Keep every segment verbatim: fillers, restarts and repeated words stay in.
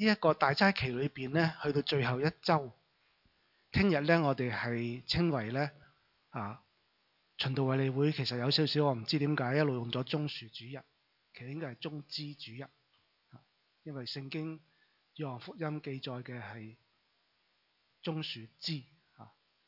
一個大齋期裏邊咧，去到最後一週，聽日咧我哋係稱為咧啊循道衛理會，其實有少少我唔知點解一路用咗棕樹主日，其實應該係棕枝主日，因為聖經約翰福音記載嘅係棕樹枝啊。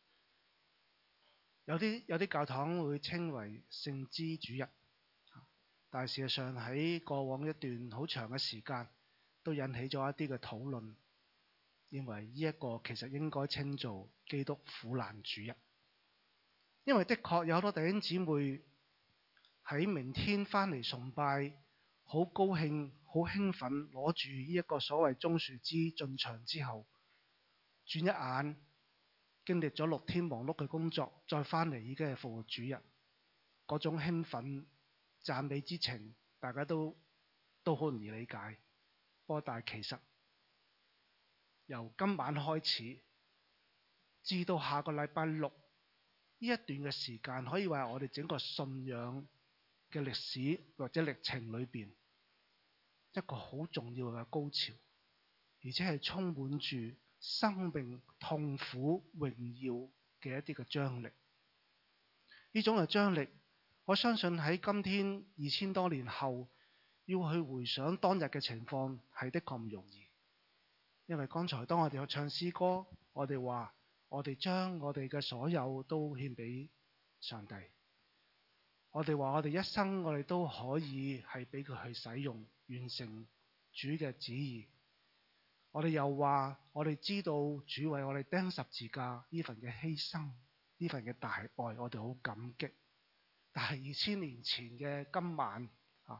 有啲有啲教堂會稱為聖枝主日，但係事實上喺過往一段好長嘅時間，都引起咗一啲嘅討論，認為呢一個其實應該稱做基督苦難主日，因為的確有好多弟兄姊妹喺明天翻嚟崇拜，好高興、好興奮，攞住呢一個所謂棕樹枝進場之後，轉一眼經歷咗六天忙碌嘅工作，再翻嚟已經係復活主日，嗰種興奮讚美之情，大家都都好容易理解。不過但係其實由今晚開始，至到下個禮拜六呢一段嘅時間，可以話係我哋整個信仰嘅歷史或者歷程裏邊一個好重要嘅高潮，而且係充滿住生命痛苦榮耀嘅一啲嘅張力。呢種嘅張力，我相信喺今天二千多年後，要去回想當日嘅情況係的確唔容易。因為剛才當我哋去唱詩歌，我哋話我哋將我哋嘅所有都獻俾上帝。我哋話我哋一生我哋都可以係俾佢去使用，完成主嘅旨意。我哋又話我哋知道主為我哋釘十字架呢份嘅犧牲，呢份嘅大愛，我哋好感激。但係二千年前嘅今晚啊，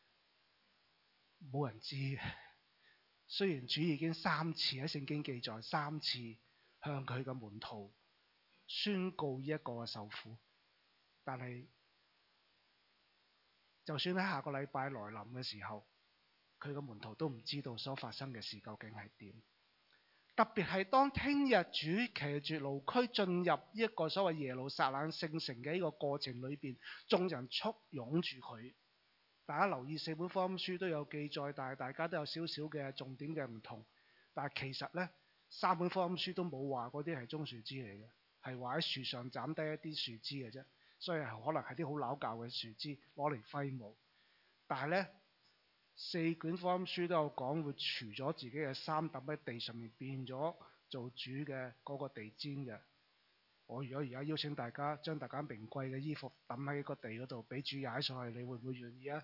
冇人知。雖然主已經三次喺聖經記載，三次向佢嘅門徒宣告呢一個嘅受苦，但係就算喺下個禮拜來臨嘅時候，佢嘅門徒都唔知道所發生嘅事究竟係點。特別係當聽日主騎住驢駒進入呢一個所謂耶路撒冷聖城嘅呢個過程裏邊，眾人簇擁住佢。大家留意四本福音書都有記載，但係大家都有少少嘅重點嘅唔同。但係其實呢，三本福音書都冇話嗰啲係棕樹枝嚟嘅，係話喺樹上斬低一啲樹枝嘅啫。所以係可能係啲好老舊嘅樹枝攞嚟揮舞。但係呢，四卷福音書都有講會除咗自己嘅衫抌喺地上面，變咗做主嘅嗰個地氈嘅。我如果而家邀請大家將大家名貴嘅衣服抌喺個地嗰度，俾主踩上去，你會唔會願意啊？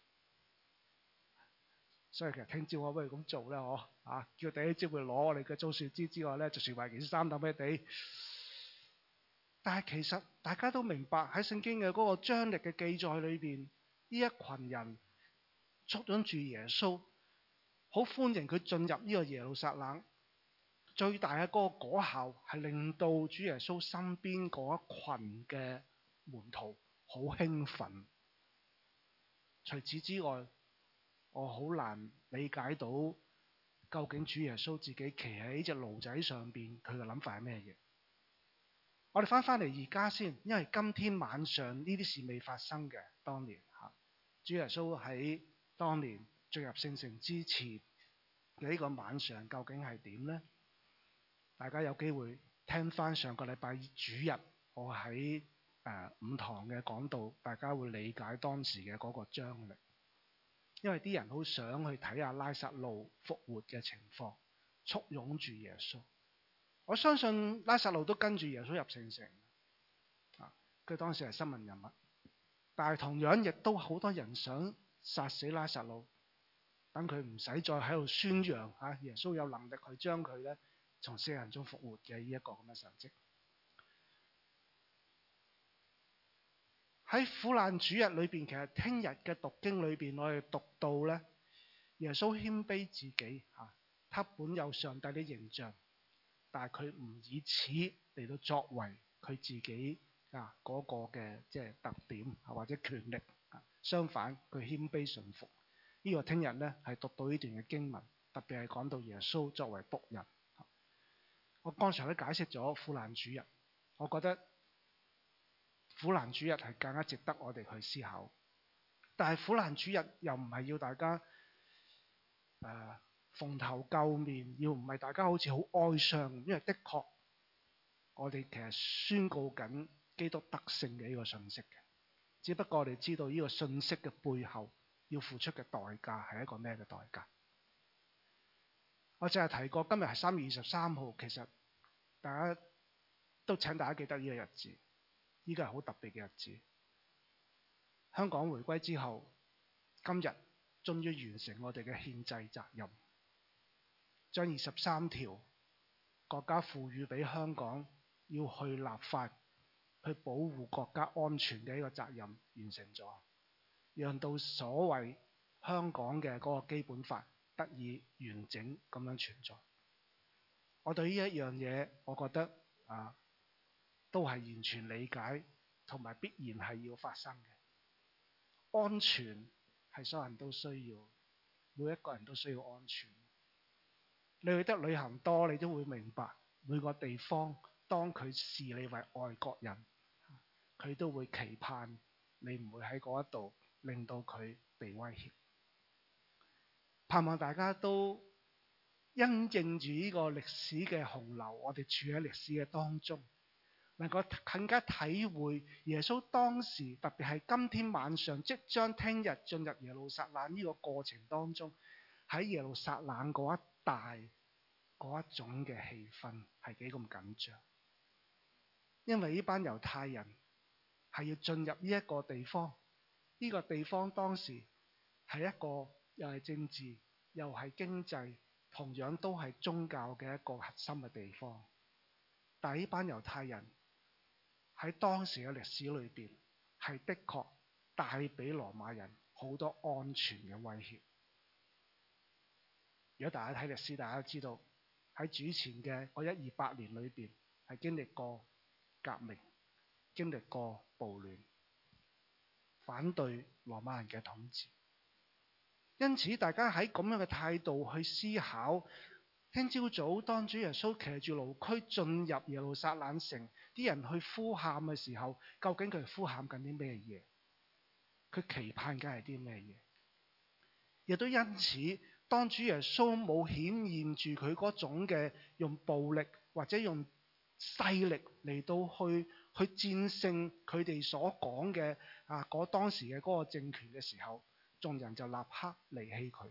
所以其實聽朝我不如咁做啦，我啊叫第一朝會攞我哋嘅棕樹枝之外咧，就除埋件衫抌喺地。但係其實大家都明白喺聖經嘅嗰個張力嘅記載裏邊，呢一群人簇擁住耶穌，好歡迎佢進入呢個耶路撒冷。最大嘅嗰個果效係令到主耶穌身邊嗰一群嘅門徒好興奮。除此之外，我好難理解到究竟主耶穌自己騎喺隻驢仔上邊，佢嘅諗法係咩嘢？我哋翻返嚟而家先，因為今天晚上呢啲事未發生嘅。當年嚇，主耶穌喺當年進入聖城之前嘅呢個晚上，究竟係點呢？大家有機會聽翻上個禮拜主日我喺誒五堂嘅講道，大家會理解當時嘅嗰個張力。因為啲人好想去睇下拉撒路復活嘅情況，簇擁住耶穌。我相信拉撒路都跟住耶穌入聖城，啊，佢當時係新聞人物。但係同樣亦都好多人想殺死拉撒路，等佢唔使再喺度宣揚嚇、啊、耶穌有能力去將佢咧從死人中復活嘅呢一個咁嘅神蹟。喺苦難主日裏邊，其實聽日嘅讀經裏邊，我哋讀到咧，耶穌謙卑自己嚇，他本有上帝的形象，但係佢唔以此嚟到作為佢自己啊嗰個嘅即係特點啊或者權力啊，相反佢謙卑順服。呢、這個聽日咧係讀到呢段嘅經文，特別係講到耶穌作為僕人。我剛才都解釋咗苦難主日，我覺得苦難主日係更加值得我哋去思考。但係苦難主日又唔係要大家誒蓬頭垢面，要唔係大家好似好哀傷，因為的確我哋其實宣告緊基督得勝嘅呢個信息嘅。只不過我哋知道呢個信息嘅背後要付出嘅代價係一個咩嘅代價？我淨係提過今日係三月二十三號，其實大家都請大家記得呢個日子，呢個係好特別嘅日子。香港回歸之後，今日終於完成我哋嘅憲制責任，將二十三條國家賦予俾香港要去立法去保護國家安全嘅呢個責任完成咗，讓到所謂香港嘅嗰個基本法得以完整咁樣存在。我對呢一樣嘢，我覺得啊，都係完全理解同埋必然係要發生嘅。安全係所有人都需要，每一個人都需要安全。你去得旅行多，你都會明白每個地方當佢視你為外國人，佢都會期盼你唔會喺嗰一度令到佢被威脅。盼望大家都因應住呢個歷史嘅洪流，我哋處喺歷史嘅當中，能夠更加體會耶穌當時，特別係今天晚上即將聽日進入耶路撒冷呢個過程當中，喺耶路撒冷嗰一帶嗰一種嘅氣氛係幾咁緊張。因為呢班猶太人係要進入呢一個地方，呢個地方當時係一個又係政治又係經濟，同樣都係宗教嘅一個核心嘅地方。但係呢班猶太人喺當時嘅歷史裏邊，係的確帶俾羅馬人好多安全嘅威脅。如果大家睇歷史，大家都知道喺主前嘅嗰一二八年裏邊，係經歷過革命，經歷過暴亂，反對羅馬人嘅統治。因此，大家喺咁樣嘅態度去思考，聽朝早當主耶穌騎住驢駒進入耶路撒冷城，啲人去呼喊嘅時候，究竟佢呼喊緊啲咩嘢？佢期盼緊係啲咩嘢？亦都因此，當主耶穌冇顯現住佢嗰種嘅用暴力或者用勢力嚟到去去戰勝佢哋所講嘅啊嗰當時嘅嗰個政權嘅時候，眾人就立刻離棄佢。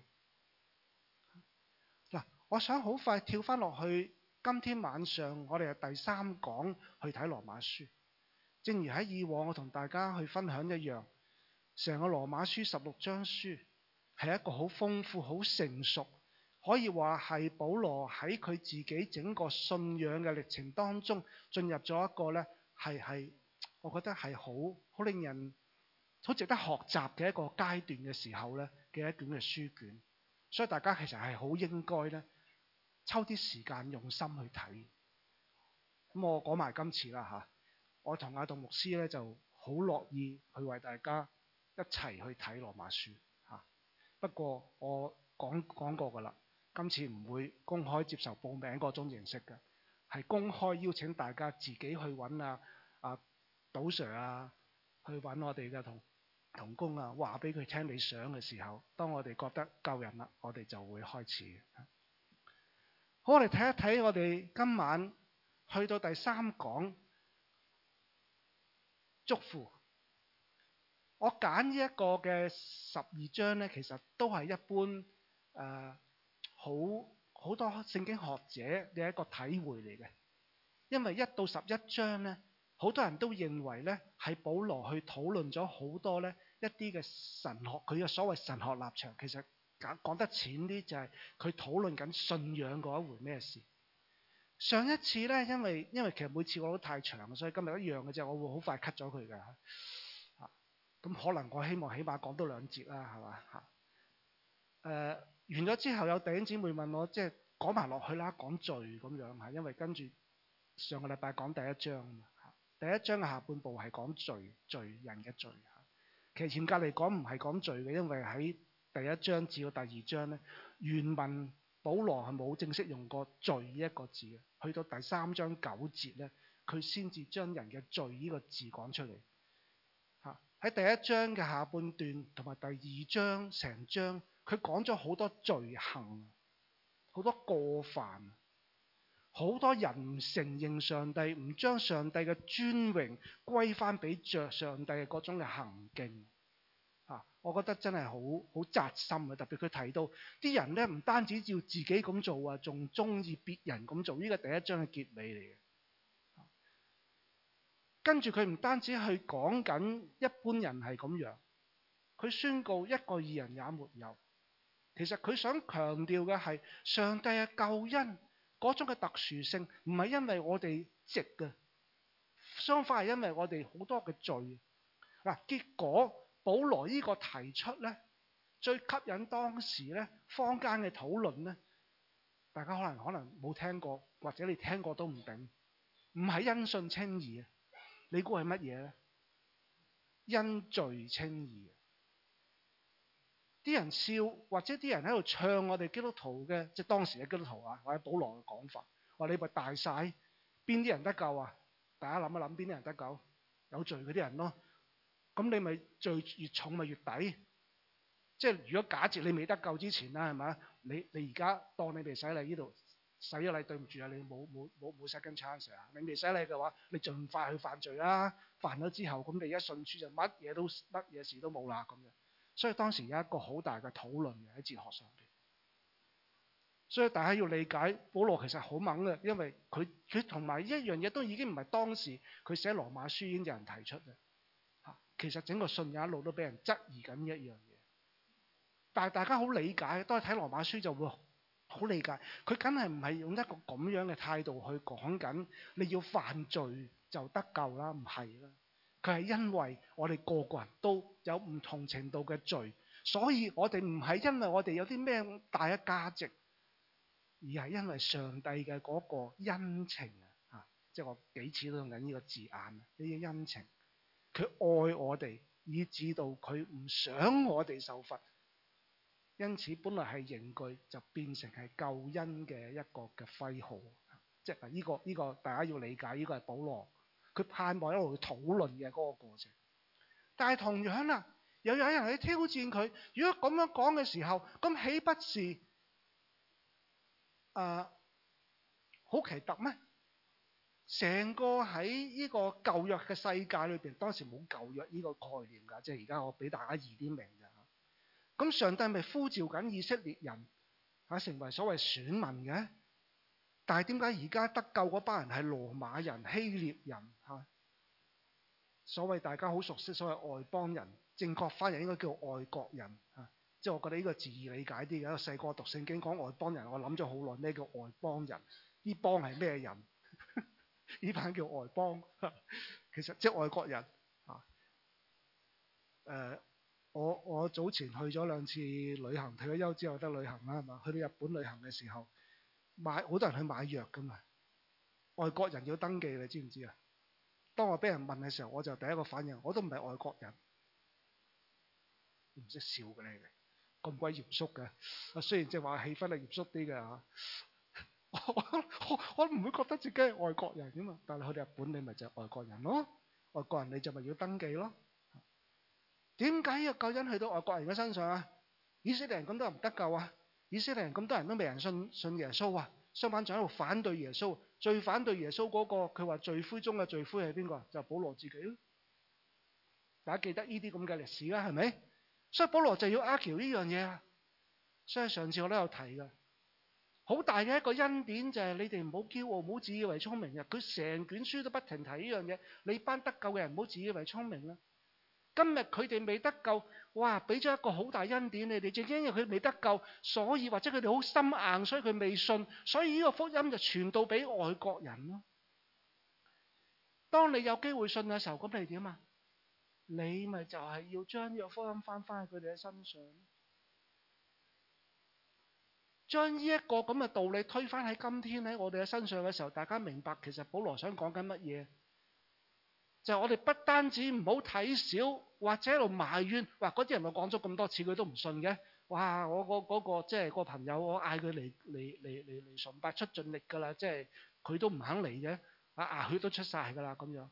嗱，我想好快跳翻落去，今天晚上我哋係第三講去睇羅馬書。正如喺以往我同大家去分享一樣，成個羅馬書十六章書係一個好豐富、好成熟，可以話係保羅喺佢自己整個信仰嘅歷程當中進入咗一個呢係係，我覺得係好好令人好值得學習嘅一個階段嘅時候呢嘅一卷嘅書卷。所以大家其實係好應該呢抽啲時間用心去睇。咁我講埋今次啦嚇，我同阿杜牧師呢就好樂意去為大家一齊去睇羅馬書嚇。不過我講講過㗎啦，今次唔會公開接受報名嗰種形式嘅，係公開邀請大家自己去揾啊啊杜 Sir 啊，去揾我哋嘅同同工啊，話俾佢聽你想嘅時候，當我哋覺得夠人啦，我哋就會開始。好，我哋睇一睇我哋今晚去到第三講囑咐。我揀呢一個嘅十二章呢，其實都係一般誒、呃、好好多聖經學者嘅一個體會嚟嘅。因為一到十一章呢，好多人都認為呢係保羅去討論咗好多呢一啲嘅神學，佢嘅所謂神學立場，其實講講得淺啲就係佢討論緊信仰嗰一回咩事。上一次呢，因為因為其實每次我都太長，所以今日一樣嘅啫，我會好快 cut 咗佢㗎。咁可能我希望起碼講多兩節啦，係嘛嚇？誒、呃、完咗之後，有弟兄姊妹問我，即係講埋落去啦，講罪咁樣嚇，因為跟住上個禮拜講第一章嚇，第一章嘅下半部係講罪，罪人嘅罪嚇。其實嚴格嚟講唔係講罪嘅，因為喺第一章至到第二章咧，原文保羅係冇正式用過罪呢一個字嘅，去到第三章九節咧，佢先至將人嘅罪呢個字講出嚟。喺第一章嘅下半段同埋第二章成章，佢講咗好多罪行。 好多過犯，好多人唔承認上帝，唔將上帝嘅尊榮歸翻俾着上帝嘅嗰種嘅行徑啊！我覺得真係好好扎心啊！特別佢提到啲人咧，唔單止照自己咁做啊，仲中意別人咁做。呢個第一章嘅結尾嚟嘅。跟住佢唔單止去講緊一般人係咁樣，佢宣告一個義人也沒有。其實佢想強調嘅係上帝嘅救恩嗰種嘅特殊性，唔係因為我哋值嘅，相反係因為我哋好多嘅罪。嗱，結果保羅呢個提出咧，最吸引當時咧坊間嘅討論咧，大家可能可能冇聽過，或者你聽過都唔定，唔係因信稱義啊，你估係乜嘢咧？因罪稱義。啲人笑，或者啲人喺度唱我哋基督徒嘅，即係當時嘅基督徒啊，或者保羅嘅講法，話你咪大晒，邊啲人得救啊？大家諗一諗，邊啲人得救？有罪嗰啲人咯。咁你咪罪越重咪越抵。即係如果假設你未得救之前啦，係咪？你你而家當你未洗禮呢度洗咗禮，對唔住啊，你冇冇冇冇 second chance 啊！你未洗禮嘅話，你盡快去犯罪啦。犯咗之後，咁你一信主就乜嘢都乜嘢事都冇啦咁樣。所以當時有一個好大嘅討論嘅喺哲學上邊，所以大家要理解保羅其實好猛嘅，因為佢佢同埋一樣嘢都已經唔係當時佢寫羅馬書已經有人提出嘅嚇，其實整個信仰一路都俾人質疑緊一樣嘢，但係大家好理解，當你睇羅馬書就會好理解，佢梗係唔係用一個咁樣嘅態度去講緊你要犯罪就得救啦，唔係啦。佢係因為我哋個個人都有唔同程度嘅罪，所以我哋唔係因為我哋有啲咩大嘅價值，而係因為上帝嘅嗰個恩情啊！嚇，即係我幾次都用緊呢個字眼啊，呢啲恩情，佢愛我哋，以至到佢唔想我哋受罰，因此本來係刑具，就變成係救恩嘅一個嘅徽號。即係呢個呢個大家要理解，呢個係保羅。佢盼望一路去討論嘅嗰個過程，但係同樣啦，又有人去挑戰佢。如果咁樣講嘅時候，咁豈不是誒好奇特咩？成個喺呢個舊約嘅世界裏邊，當時冇舊約呢個概念㗎，即係而家我俾大家易啲明㗎。咁上帝咪呼召緊以色列人嚇成為所謂選民嘅？但係點解而家得救嗰班人係羅馬人、希臘人嚇？所謂大家好熟悉所謂外邦人，正確翻譯應該叫外國人嚇。即係我覺得呢個字易理解啲嘅。我細個讀聖經講外邦人，我諗咗好耐咩叫外邦人？呢邦係咩人？呢班叫外邦，其實即係外國人嚇。誒、呃，我我早前去咗兩次旅行，退咗休之後得旅行啦，係嘛？去到日本旅行嘅時候，買好多人去買藥㗎嘛。外國人要登記，你知唔知啊？當我俾人問嘅時候，我就第一個反應，我都唔係外國人，唔識笑嘅你哋，咁鬼嚴肅嘅。啊，雖然即係話氣氛係嚴肅啲嘅嚇，我我唔會覺得自己係外國人㗎嘛。但係去到日本，你咪就係外國人咯。外國人你就咪要登記咯。點解呢個救恩去到外國人嘅身上啊？以色列人咁多人唔得救啊？以色列人咁多人都未人信信耶穌啊？相反仲喺度反對耶穌。最反對耶穌嗰個，佢話罪魁中嘅罪魁係邊個？就係保羅自己咯。大家記得呢啲咁嘅歷史啦，係咪？所以保羅就要 argue 呢樣嘢啊。所以上次我都有提㗎，好大嘅一個恩典就係你哋唔好驕傲，唔好自以為聰明嘅。佢成卷書都不停提呢樣嘢。你班得救嘅人唔好自以為聰明啦。今日佢哋未得救，哇！俾咗一個好大恩典你哋，正正因為佢未得救，所以或者佢哋好心硬，所以佢未信，所以呢個福音就傳到俾外國人咯。當你有機會信嘅時候，咁你點啊？你咪就係要將呢個福音翻翻去佢哋嘅身上，將呢一個咁嘅道理推翻喺今天喺我哋嘅身上嘅時候，大家明白其實保羅想講緊乜嘢？就係我哋不單止唔好睇小，或者喺度埋怨，哇！嗰啲人我講咗咁多次，佢都唔信嘅。哇！我嗰嗰個即係個朋友，我嗌佢嚟嚟嚟嚟嚟崇拜出盡力㗎啦，即係佢都唔肯嚟嘅，啊牙血都出晒㗎啦咁樣。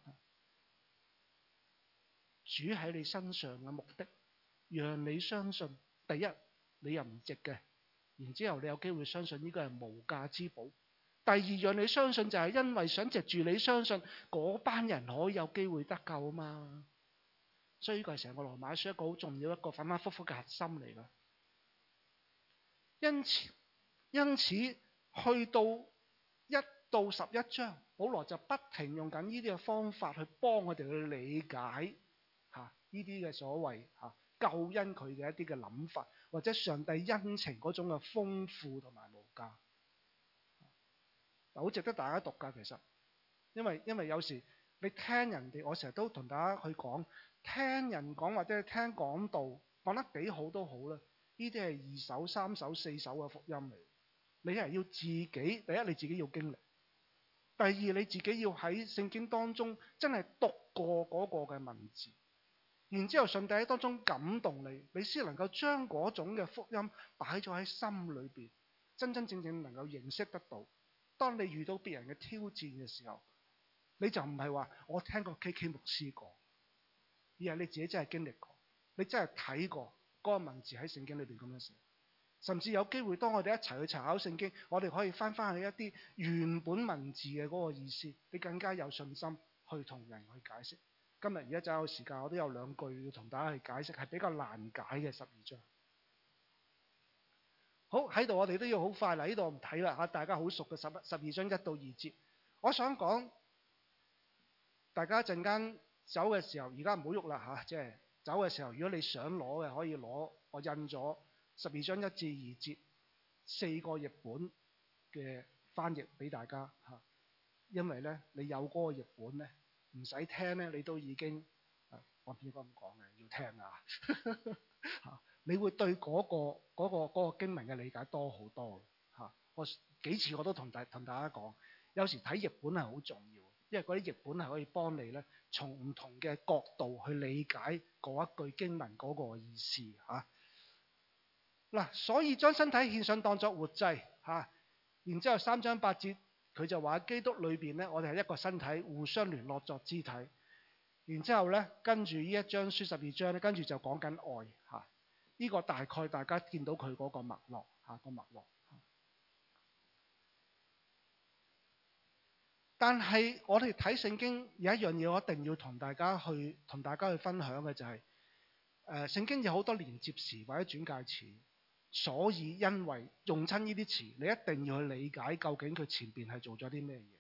主喺你身上嘅目的，讓你相信：第一，你又唔值嘅； 然之後你有機會相信呢個係無價之寶。第二樣你相信就係因為想藉住你相信嗰班人可以有機會得救啊嘛。所以呢個係成個羅馬書一個好重要一個反反复复嘅核心嚟㗎。因此，因此去到一到十一章，保羅就不停用緊呢啲嘅方法去幫我哋去理解嚇呢啲嘅所謂嚇救恩佢嘅一啲嘅諗法，或者上帝恩情嗰種嘅豐富同埋無價。好值得大家讀㗎，其實，因為因為有時你聽人哋，我成日都同大家去講，聽人講或者聽講道講得幾好都好啦，呢啲係二手、三手、四手嘅福音嚟。你係要自己，第一你自己要經歷，第二你自己要喺聖經當中真係讀過嗰個嘅文字，然之後上帝喺當中感動你，你先能夠將嗰種嘅福音擺咗喺心裏邊，真真正正能夠認識得到。當你遇到別人嘅挑戰嘅時候，你就唔係話我聽過 K K 牧師講，而係你自己真係經歷過，你真係睇過嗰個文字喺聖經裏邊咁樣寫。甚至有機會當我哋一齊去查考聖經，我哋可以翻翻去一啲原本文字嘅嗰個意思，你更加有信心去同人去解釋。今日而家就有時間，我都有兩句要同大家去解釋，係比較難解嘅十二章。好，喺度我哋都要好快啦，呢度唔睇啦嚇，大家好熟嘅十十二章一到二節。我想講，大家一陣間走嘅時候，而家唔好喐啦嚇，即係走嘅時候，如果你想攞嘅可以攞，我印咗十二章一至二節四個譯本嘅翻譯俾大家嚇，因為咧你有嗰個譯本咧，唔使聽咧，你都已經，我唔應該咁講嘅，要聽啊嚇。你會對嗰個嗰個嗰個經文嘅理解多好多嚇。我幾次我都同大同大家講，有時睇譯本係好重要，因為嗰啲譯本係可以幫你咧，從唔同嘅角度去理解嗰一句經文嗰個意思嚇。嗱，所以將身體獻上當作活祭嚇，然之後三章八節佢就話基督裏邊咧，我哋係一個身體，互相聯絡作肢體。然之後咧，跟住呢一章書十二章咧，跟住就講緊愛嚇。呢個大概大家見到佢嗰個脈絡嚇，個脈絡。但係我哋睇聖經有一樣嘢，我一定要同大家去同大家去分享嘅就係、是，誒、呃、聖經有好多連接詞或者轉介詞，所以因為用親呢啲詞，你一定要去理解究竟佢前邊係做咗啲咩嘢。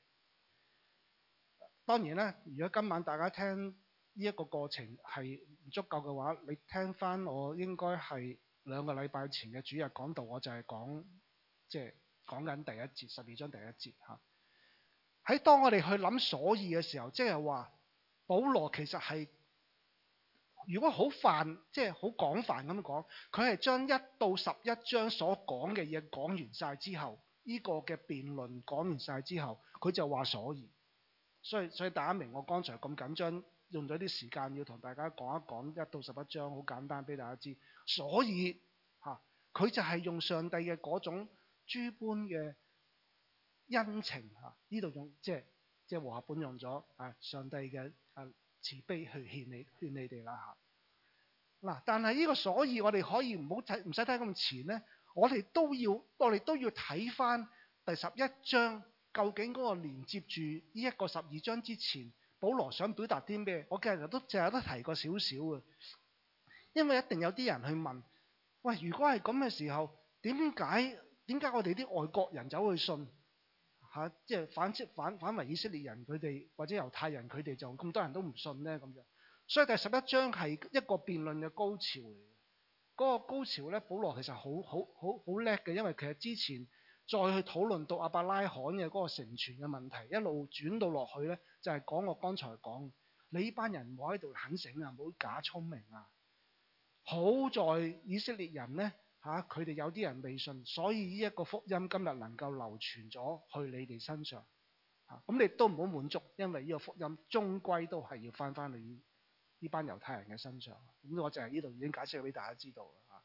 當然啦，如果今晚大家聽呢一個過程係唔足夠嘅話，你聽翻我應該係兩個禮拜前嘅主日講道，我就係講即係講緊第一節十二章第一節嚇。喺當我哋去諗所以嘅時候，即係話保羅其實係如果好泛即係好廣泛咁講，佢係將一到十一章所講嘅嘢講完晒之後，呢個嘅辯論講完晒之後，佢就話所以。所以所以大家明我剛才咁緊張，用咗啲時間要同大家講一講一到十一章，好簡單俾大家知。所以嚇佢就係用上帝嘅嗰種諸般嘅恩情嚇，呢度用即係即係和合本用咗啊上帝嘅啊慈悲去勸你勸你哋啦嚇。嗱，但係呢個所以我哋可以唔好睇唔使睇咁前咧，我哋都要我哋都要睇翻第十一章。究竟嗰個連接住呢一個十二章之前，保羅想表達啲咩？我其實都淨係都提過少少嘅，因為一定有啲人去問：喂，如果係咁嘅時候，點解點解我哋啲外國人走去信嚇、啊？即係反反反為以色列人佢哋或者猶太人佢哋就咁多人都唔信呢？咁樣。所以第十一章係一個辯論嘅高潮嚟嘅。嗰、嗰個高潮咧，保羅其實好好好好叻嘅，因為其實之前。再去討論到亞伯拉罕嘅嗰個成全嘅問題，一路轉到落去咧，就係、是、講我剛才講，你呢班人唔好喺度肯醒啊，唔好假聰明啊。好在以色列人咧嚇，佢、啊、哋有啲人未信，所以呢一個福音今日能夠流傳咗去你哋身上嚇。咁、啊、你都唔好滿足，因為呢個福音終歸都係要翻翻你呢班猶太人嘅身上。咁我就係呢度已經解釋俾大家知道啦嚇。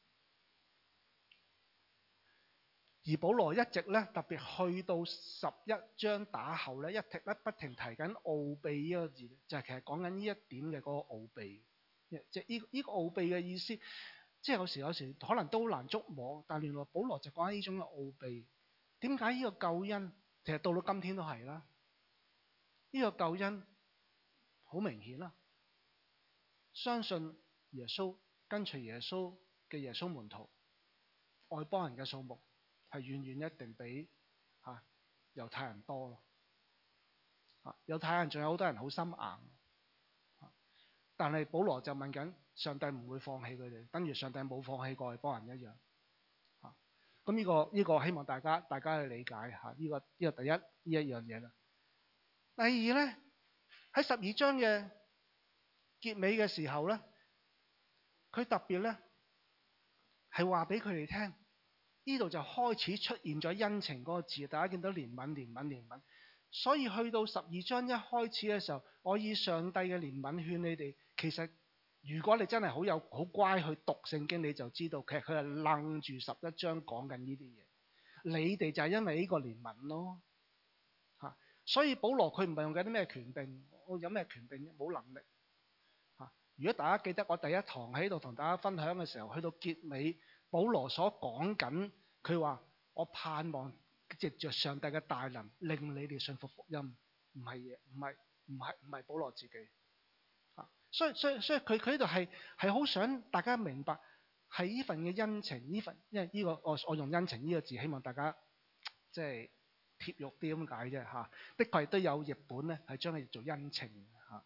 而保羅一直咧，特別去到十一章打後咧，一直咧不停提緊奧秘呢個字，就係、是、其實講緊呢一點嘅嗰個奧秘，即係呢呢個奧秘嘅意思。 即係有時有時可能都好難捉摸，但係原來保羅就講緊呢種嘅奧秘。點解呢個救恩其實到到今天都係啦？呢個救恩好明顯啦，相信耶穌跟隨耶穌嘅耶穌門徒，外邦人嘅數目係遠遠一定比嚇猶太人多咯。嚇猶太人仲有好多人好心硬，但係保羅就問緊上帝唔會放棄佢哋，等於上帝冇放棄過外邦人一樣。嚇咁呢個呢個希望大家大家去理解嚇呢個呢個第一呢一樣嘢啦。第二咧，喺十二章嘅結尾嘅時候咧，佢特別咧係話俾佢哋聽，呢度就開始出現咗恩情嗰個字，大家見到憐憫、憐憫、憐憫。所以去到十二章一開始嘅時候，我以上帝嘅憐憫勸你哋，其實如果你真係好有好乖去讀聖經，你就知道其實佢係楞住十一章講緊呢啲嘢。你哋就係因為呢個憐憫咯。嚇，所以保羅佢唔係用緊啲咩權柄，我有咩權柄啫？冇能力。嚇，如果大家記得我第一堂喺度同大家分享嘅時候，去到結尾，保羅所講緊，佢話我盼望藉着上帝嘅大能，令你哋信服福音，唔係嘢，唔係唔係唔係保羅自己。啊，所以所以所以佢佢呢度係係好想大家明白，係呢份嘅恩情，呢份因為呢個我我用恩情呢個字，希望大家即係貼肉啲咁解啫嚇。的確都有譯本咧，係將佢做恩情嚇。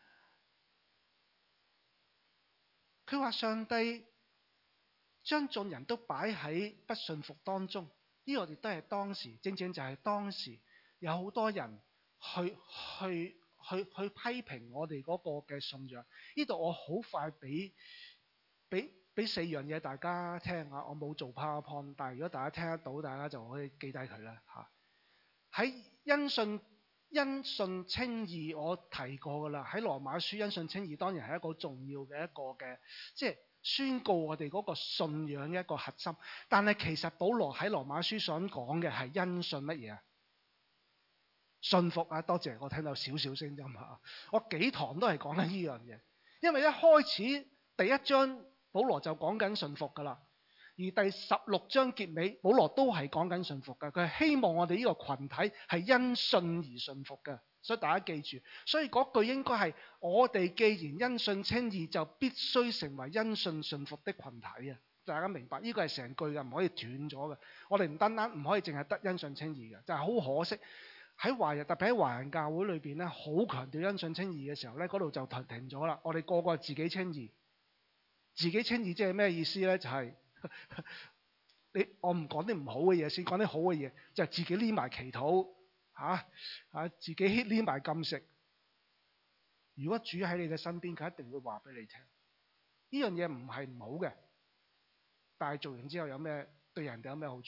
佢話上帝將眾人都擺喺不信服當中。呢個亦都係當時，正正就係當時有好多人去去去去批評我哋嗰個嘅信仰。呢度我好快俾俾俾四樣嘢大家聽下，我冇做 PowerPoint， 但係如果大家聽得到，大家就可以記低佢啦嚇。喺因信因信稱義，我提過噶啦。喺羅馬書因信稱義當然係一個重要嘅一個嘅，即係宣告我哋嗰個信仰嘅一個核心。但係其實保羅喺羅馬書所講嘅係因信乜嘢啊？信服啊！多謝我聽到少少聲音嚇，我幾堂都係講緊呢樣嘢。因為一開始第一章保羅就講緊信服噶啦，而第十六章結尾保羅都係講緊信服噶。佢係希望我哋呢個群體係因信而信服嘅。所以大家記住，所以嗰句應該係我哋既然因信稱義，就必須成為因信信服的群體啊！大家明白呢個係成句嘅，唔可以斷咗嘅。我哋唔單單唔可以淨係得因信稱義嘅，就係好可惜喺華人，特別喺華人教會裏邊咧，好強調因信稱義嘅時候咧，嗰度就停停咗啦。我哋個個自己稱義，自己稱義即係咩意思咧？就係你我唔講啲唔好嘅嘢先，講啲好嘅嘢，就係自己匿埋祈禱。嚇嚇自己匿埋禁食。如果主喺你嘅身邊，佢一定會話俾你聽。呢樣嘢唔係唔好嘅，但係做完之後有咩對人哋有咩好處？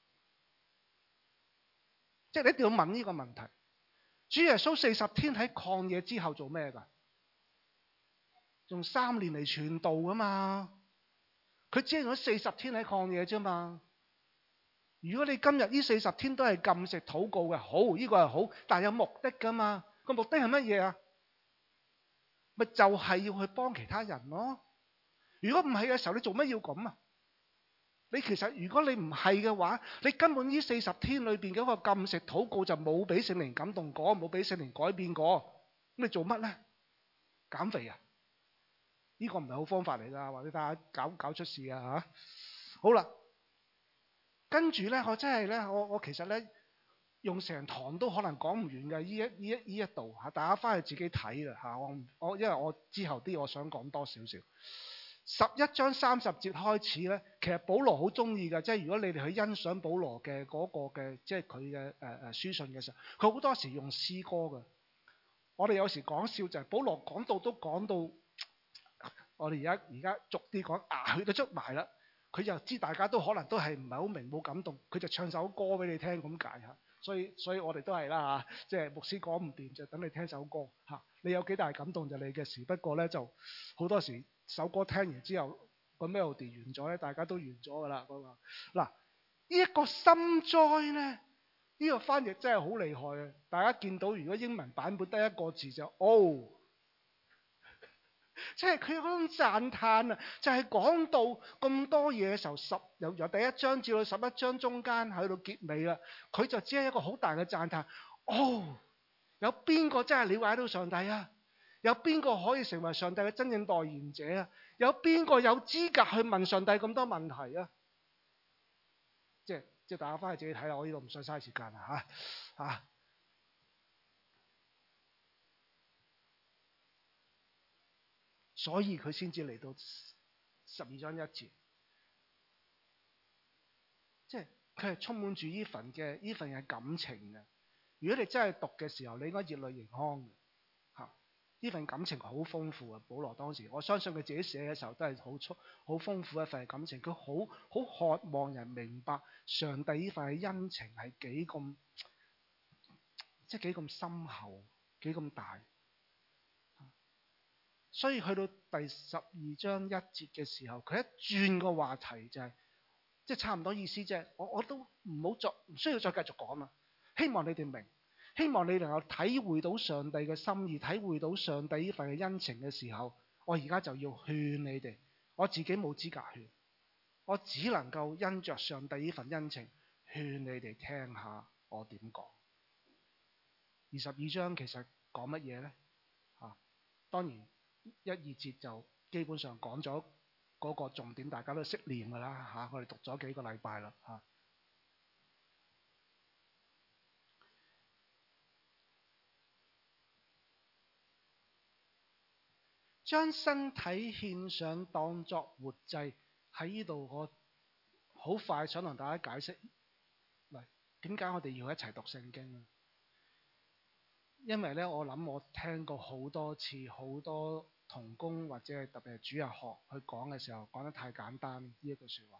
即係你一定要問呢個問題。主耶穌四十天喺曠野之後做咩㗎？用三年嚟傳道㗎嘛。佢只係用咗四十天喺曠野啫嘛。如果你今日呢四十天都係禁食禱告嘅，好，呢個係好，但係有目的噶嘛？個目的係乜嘢啊？咪就係要去幫其他人咯。如果唔係嘅時候，你做乜要咁啊？你其實如果你唔係嘅話，你根本呢四十天裏邊嗰個禁食禱告就冇俾聖靈感動過，冇俾聖靈改變過。咁你做乜咧？減肥啊？呢個唔係好方法嚟噶，或者大家搞搞出事啊吓。好啦。跟住咧，我真係咧，我我其實咧用成堂都可能講唔完嘅，呢一呢一呢一度嚇，大家翻去自己睇啦嚇。我我因為我之後啲我想講多少少。十一章三十節開始咧，其實保羅好中意嘅，即係如果你哋去欣賞保羅嘅嗰個嘅，即係佢嘅誒誒書信嘅時候，佢好多時用詩歌嘅。我哋有時講笑就係保羅講到都講到，我哋而家而家逐啲講牙血都出埋啦。佢就知大家都可能都係唔係好明冇感動，佢就唱首歌俾你聽咁解嚇。所以所以我哋都係啦嚇，即係牧師講唔掂就等你聽首歌嚇。你有幾大感動就你嘅事，不過咧就好多時首歌聽完之後個 melody 完咗咧，大家都完咗㗎啦。嗱呢一個心災咧，呢個翻譯真係好厲害啊！大家見到如果英文版本得一個字就 oh。 即係佢有嗰種讚嘆啊！就係、是、講到咁多嘢嘅時候，十由由第一章至到十一章中間喺度結尾啦，佢就只係一個好大嘅讚嘆。哦，有邊個真係了解到上帝啊？有邊個可以成為上帝嘅真正代言者啊？有邊個有資格去問上帝咁多問題啊？即係即係大家翻去自己睇啦，我呢度唔想嘥時間啦嚇嚇。所以佢先至嚟到十二章一節，即係佢係充滿住呢份嘅呢份嘅感情嘅。如果你真係讀嘅時候，你應該熱淚盈眶嘅嚇。呢份感情好豐富啊！保羅當時，我相信佢自己寫嘅時候都係好粗好豐富一份感情。佢好好渴望人明白上帝呢份嘅恩情係幾咁，即係幾咁深厚，幾咁大。所以去到第十二章一節嘅時候，佢一轉個話題就係、是，即係差唔多意思啫。我我都唔好再唔需要再繼續講啦。希望你哋明，希望你能夠體會到上帝嘅心意，體會到上帝呢份嘅恩情嘅時候，我而家就要勸你哋。我自己冇資格勸，我只能夠因着上帝呢份恩情勸你哋聽下我點講。二十二章其實講乜嘢呢？啊，當然。一二節就基本上講咗嗰個重點，大家都識念㗎啦嚇。我哋讀咗幾個禮拜啦嚇。將身體獻上當作活祭，喺呢度我好快想同大家解釋，喂，點解我哋要一齊讀聖經啊？因為咧，我諗我聽過好多次，好多同工或者係特別係主日學去講嘅時候，講得太簡單呢一句説話。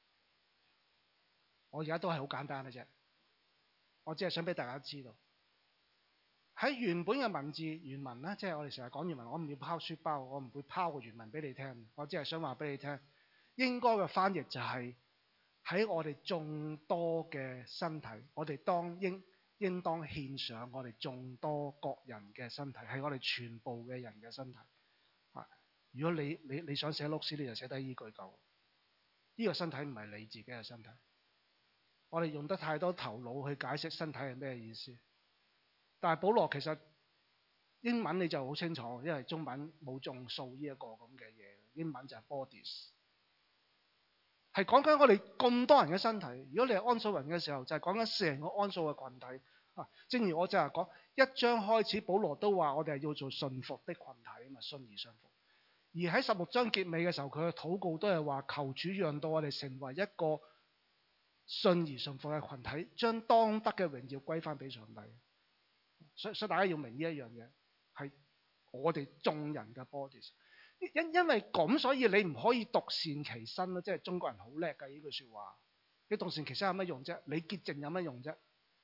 我而家都係好簡單嘅啫，我只係想俾大家知道，喺原本嘅文字原文咧，即係我哋成日講原文，我唔要拋書包，我唔會拋個原文俾你聽，我只係想話俾你聽，應該嘅翻譯就係喺我哋眾多嘅身體，我哋當應。應當獻上我哋眾多各人嘅身體，係我哋全部嘅人嘅身體。啊，如果你你你想寫碌屎，你就寫低呢句夠。呢個身體唔係你自己嘅身體。我哋用得太多頭腦去解釋身體係咩意思。但係保羅其實英文你就好清楚，因為中文冇眾數呢一個咁嘅嘢，英文就係 bodies。係講緊我哋咁多人嘅身體。如果你係安數人嘅時候，就係講緊成個安數嘅群體。啊，正如我就係講一章開始，保羅都話我哋係要做順服的群體啊嘛，信而信服。而喺十六章結尾嘅時候，佢嘅禱告都係話求主讓到我哋成為一個信而信服嘅群體，將當得嘅榮耀歸翻俾上帝。所以所以大家要明呢一樣嘢，係我哋眾人嘅 bodies。因因為咁，所以你唔可以獨善其身咯，即係中國人好叻嘅呢句説話。你獨善其身有乜用啫？你潔淨有乜用啫？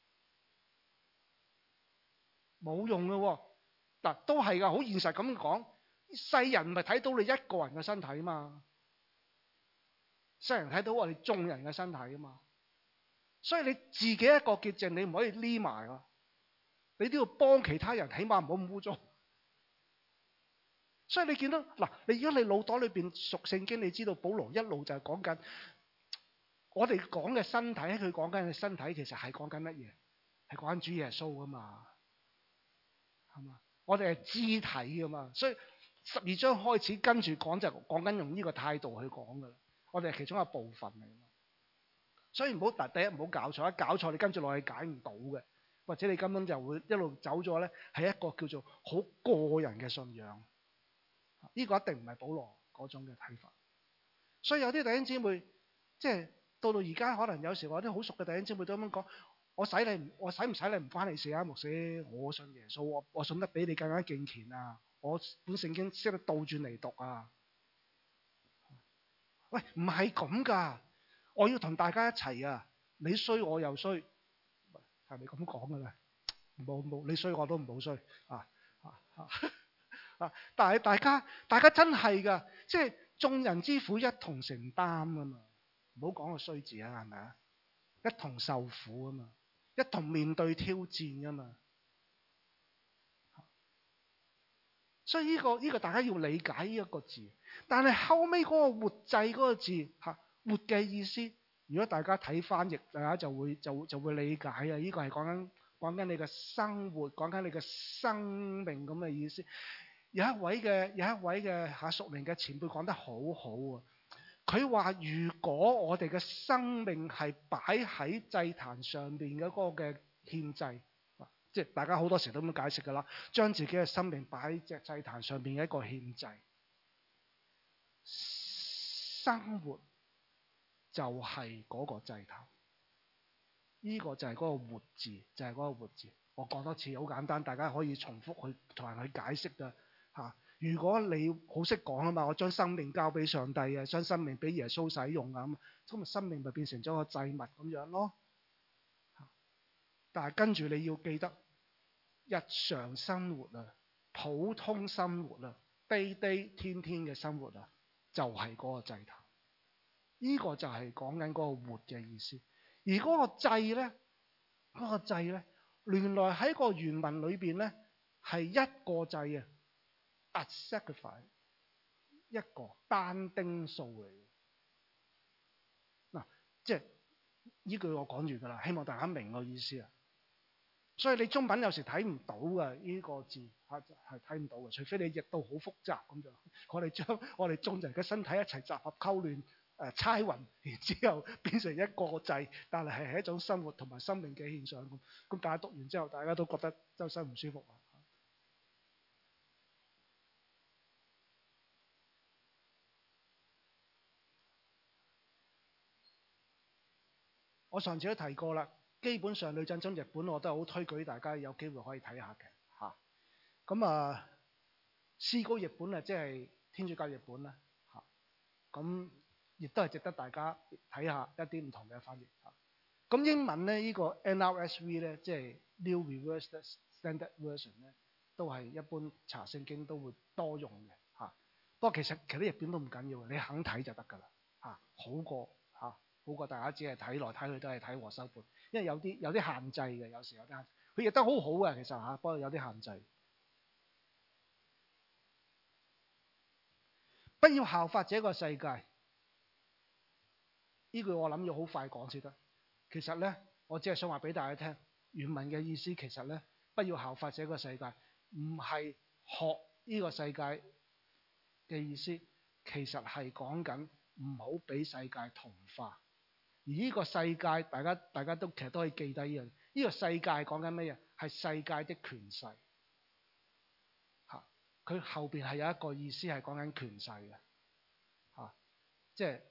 冇用嘅喎。嗱，都係噶，好現實咁講，世人唔係睇到你一個人嘅身體啊嘛，世人睇到我哋眾人嘅身體啊嘛。所以你自己一個潔淨，你唔可以匿埋啊，你都要幫其他人，起碼唔好咁污糟。所以你見到嗱，你如果你腦袋裏邊熟聖經，你知道保羅一路就係講緊我哋講嘅身體，佢講緊嘅身體其實係講緊乜嘢？係講緊主耶穌噶嘛，係嘛？我哋係肢體噶嘛，所以十二章開始跟住講就講緊用呢個態度去講噶啦。我哋係其中一部分嚟，所以唔好第一唔好搞錯，一搞錯你跟住落去解唔到嘅，或者你根本就會一路走咗咧，係一個叫做好個人嘅信仰。呢個一定唔係保羅嗰種嘅睇法，所以有啲弟兄姊妹，即係到到而家，可能有時我啲好熟嘅弟兄姊妹都咁樣講：我使你，我使唔使你唔關你事啊？牧師，我信耶穌，我我信得比你更加敬虔啊！我本聖經識得倒轉嚟讀啊！喂，唔係咁噶，我要同大家一齊啊！你衰我又衰，係咪咁講噶啦？冇冇，你衰我都唔好衰啊啊啊！啊！但係大家，大家真係噶，即係眾人之苦一同承擔噶嘛，唔好講個衰字啊，係咪啊？一同受苦啊嘛，一同面對挑戰噶嘛。 所以呢個呢個大家要理解呢一個字。但係後尾嗰個活祭嗰個字嚇，活嘅意思，如果大家睇翻譯，大家就會就就會理解啊！呢個係講緊講緊你嘅生活，講緊你嘅生命咁嘅意思。有一位嘅有一位嘅嚇屬靈嘅前輩講得好好啊！佢話：如果我哋嘅生命係擺喺祭壇上邊嘅嗰個嘅獻祭，即係大家好多時都咁解釋㗎啦，將自己嘅生命擺喺隻祭壇上邊嘅一個獻祭，生活就係嗰個祭壇。呢個就係嗰個活字，就係嗰個活字。我講多次，好簡單，大家可以重複去同人去解釋㗎嚇。如果你好識講啊嘛，我將生命交俾上帝啊，將生命俾耶穌使用啊，咁咪生命咪變成咗個祭物咁樣咯。但係跟住你要記得，日常生活啊，普通生活啊，day day 天天嘅生活啊，就係嗰個祭壇。呢個就係講緊嗰個活嘅意思。而嗰個祭咧，嗰個祭咧，原來喺個原文裏邊咧係一個祭啊。A sacrifice 一個單丁數嚟嘅嗱，即係呢句我講完㗎啦，希望大家明我意思啊。所以你中文有時睇唔到嘅呢個字係係睇唔到嘅，除非你譯到好複雜咁就。我哋將我哋眾人嘅身體一齊集合溝亂誒猜勻，然之後變成一個祭，但係係一種生活同埋生命嘅獻上咁。咁大家讀完之後，大家都覺得周身唔舒服啊。我上次都提過啦，基本上女真宗日本我都係好推舉大家有機會可以睇下嘅嚇。咁啊，思高日本啊，即係天主教日本啦嚇。咁亦都係值得大家睇下一啲唔同嘅翻譯嚇。咁英文咧，呢個 N R S V 咧，即係 New Revised Standard Version 咧，都係一般查聖經都會多用嘅嚇。不過其實其實日本都唔緊要，你肯睇就得㗎啦嚇，好過嚇。好過大家只係睇來睇去都係睇和修本，因為有啲有啲限制嘅，有時有啲限制。佢譯得好好嘅，其實嚇，不過有啲限制。不要效法這個世界，呢句我諗要好快講先得。其實咧，我只係想話俾大家聽，原文嘅意思其實咧，不要效法這個世界，唔係學呢個世界嘅意思，其實係講緊唔好俾世界同化。而呢個世界，大家大家都其實都可以記低呢樣。呢個世界講緊咩嘢？係世界的權勢嚇。佢後邊係有一個意思係講緊權勢嘅嚇，即係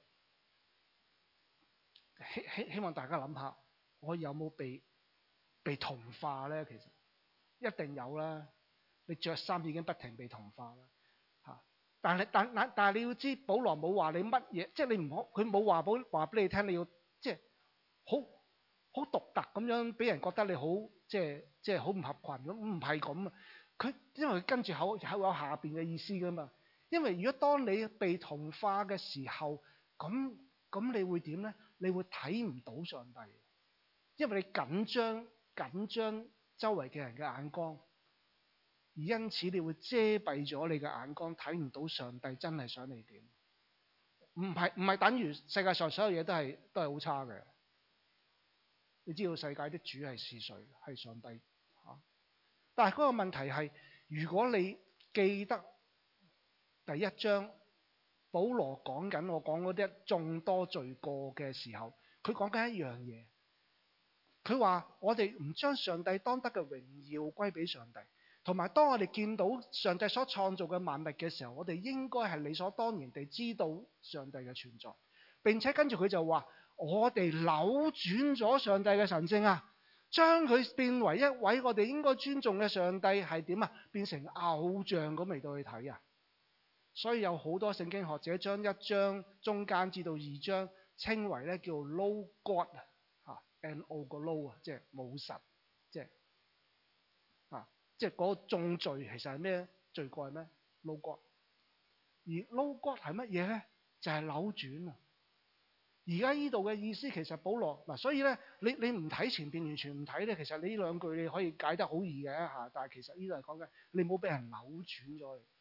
希希希望大家諗下，我有冇被被同化咧？其實一定有啦。你着衫已經不停被同化啦嚇。但係但但但係你要知，保羅冇話你乜嘢，即係你唔好，佢冇話保話俾你聽，你要。即係好好獨特咁樣，俾人覺得你好即係即係好唔合群咁，唔係咁啊！佢因為佢跟住口口有下邊嘅意思噶嘛。因為如果當你被同化嘅時候，咁咁你會點咧？你會睇唔到上帝，因為你緊張緊張周圍嘅人嘅眼光，而因此你會遮蔽咗你嘅眼光，睇唔到上帝真係想你點。唔係唔係等於世界上所有嘢都係都係好差嘅。你知道世界的主係是誰？係上帝嚇。但係嗰個問題係，如果你記得第一章，保羅講緊我講嗰啲眾多罪過嘅時候，佢講緊一樣嘢。佢話我哋唔將上帝當得嘅榮耀歸俾上帝。同埋，當我哋見到上帝所創造嘅萬物嘅時候，我哋應該係理所當然地知道上帝嘅存在。並且跟住佢就話：我哋扭轉咗上帝嘅神聖啊，將佢變為一位我哋應該尊重嘅上帝係點啊？變成偶像咁嚟到去睇啊！所以有好多聖經學者將一章中間至到二章稱為咧叫 No God 嚇 ，N O 個 No 啊，即係冇神，即係。即係嗰個重罪其實係咩？罪過係咩 ？No God。而 No God 係乜嘢咧？就係、是、扭轉啊！而家呢度嘅意思其實保羅嗱，所以咧你你唔睇前邊，完全唔睇咧，其實你呢兩句你可以解得好易嘅嚇，但係其實呢度係講緊你冇俾人扭轉咗。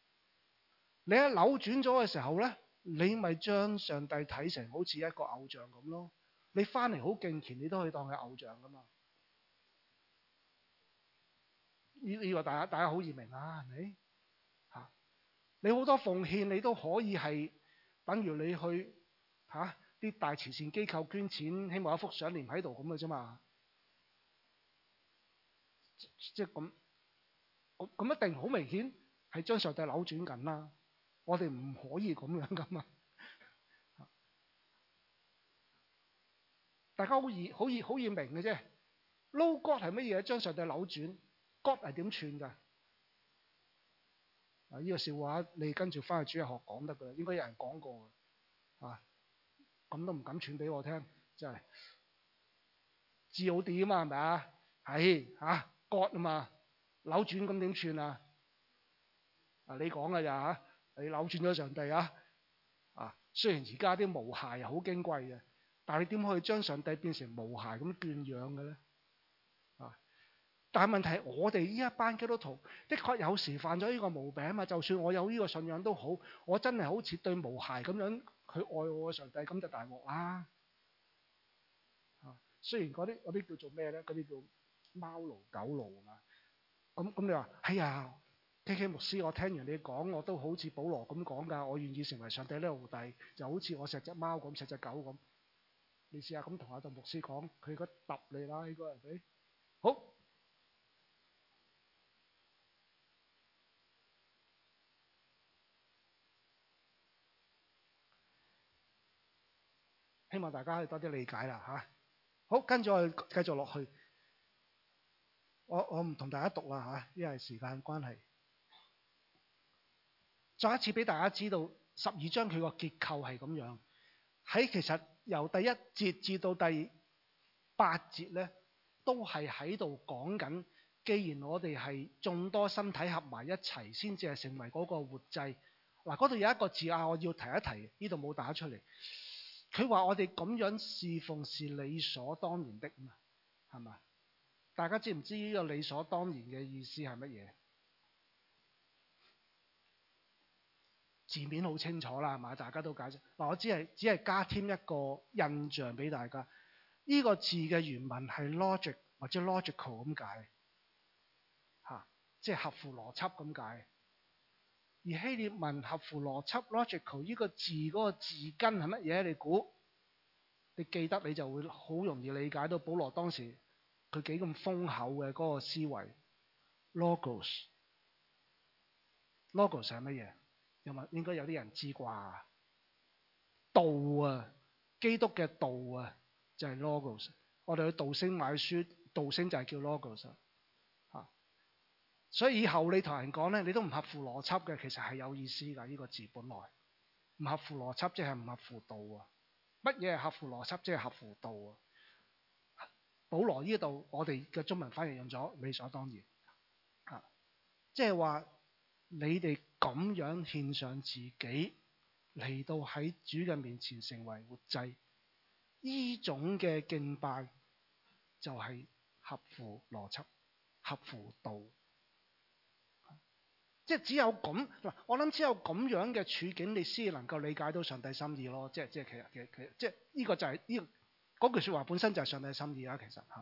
你一扭轉咗嘅時候咧，你咪將上帝睇成好似一個偶像咁咯。你翻嚟好敬虔，你都可以當佢偶像噶嘛。呢呢個大家大家好易明啊，係咪？嚇，你好多奉獻，你都可以係等於你去嚇啲大慈善機構捐錢，希望有幅相連喺度咁嘅啫嘛。即係咁，咁咁一定好明顯係將上帝扭轉緊啦。我哋唔可以咁樣噶嘛。大家好易好易好易明嘅啫。Logos 係乜嘢？將上帝扭轉。God 係點串㗎？啊！呢個笑話你跟住翻去主日學講得㗎啦，應該有人講過㗎。啊，咁都唔敢串俾我聽，真係字好啲啊嘛，係咪啊？係嚇 God 啊嘛，扭轉咁點串啊？啊，你講㗎咋嚇？你扭轉咗上帝啊？啊，雖然而家啲毛孩好矜貴嘅，但係你點可以將上帝變成毛孩咁圈養嘅咧？啊！但係問題係，我哋呢一班基督徒的確有時犯咗呢個毛病啊嘛。就算我有呢個信仰都好，我真係好似對毛孩咁樣去愛我嘅上帝，咁就大鑊啦。啊，雖然嗰啲嗰啲叫做咩咧？嗰啲叫貓奴狗奴啊嘛。咁咁你話，哎呀 ，K K 牧師，我聽完你講，我都好似保羅咁講㗎，我願意成為上帝呢個奴隸，就好似我錫隻貓咁，錫隻狗咁。你試下咁同阿杜牧師講，佢應該揼你啦，應該係咪？好。希望大家可以多啲理解啦嚇。好，跟住我哋繼續落去。我我唔同大家讀啦嚇，因為時間關係。再一次俾大家知道，十二章佢個結構係咁樣。喺其實由第一節至到第八節咧，都係喺度講緊。既然我哋係眾多身體合埋一齊，先至係成為嗰個活祭。嗱，嗰度有一個字啊，我要提一提，呢度冇打出嚟。佢話我哋咁樣侍奉是理所當然的嘛，係嘛？大家知唔知呢個理所當然嘅意思係乜嘢？字面好清楚啦，係嘛？大家都解釋。嗱，我只係只係加添一個印象俾大家。呢個字嘅原文係 logic 或者 logical 咁解，嚇，即係合乎邏輯咁解。而希臘文合乎邏輯 logical 呢個字嗰個字根係乜嘢？你估？你記得你就會好容易理解到保羅當時佢幾咁豐厚嘅嗰個思維。logos logos 係乜嘢？有冇應該有啲人知啩？道啊，基督嘅道啊，就係 logos。我哋去道星買書，道星就係叫 logos 啊。所以以後你同人講咧，你都唔合乎邏輯嘅，其實係有意思㗎。呢個字本來唔合乎邏輯，即係唔合乎道啊。乜嘢係合乎邏輯？即係合乎道啊！保羅呢度我哋嘅中文翻譯用咗理所當然啊，即係話你哋咁樣獻上自己嚟到喺主嘅面前成為活祭，呢種嘅敬拜就係合乎邏輯、合乎道。即係只有咁嗱，我諗只有咁樣嘅處境，你先能夠理解到上帝心意咯。即係即係其實其實其實即係呢個就係呢嗰句説話本身就係上帝心意啊。其實嚇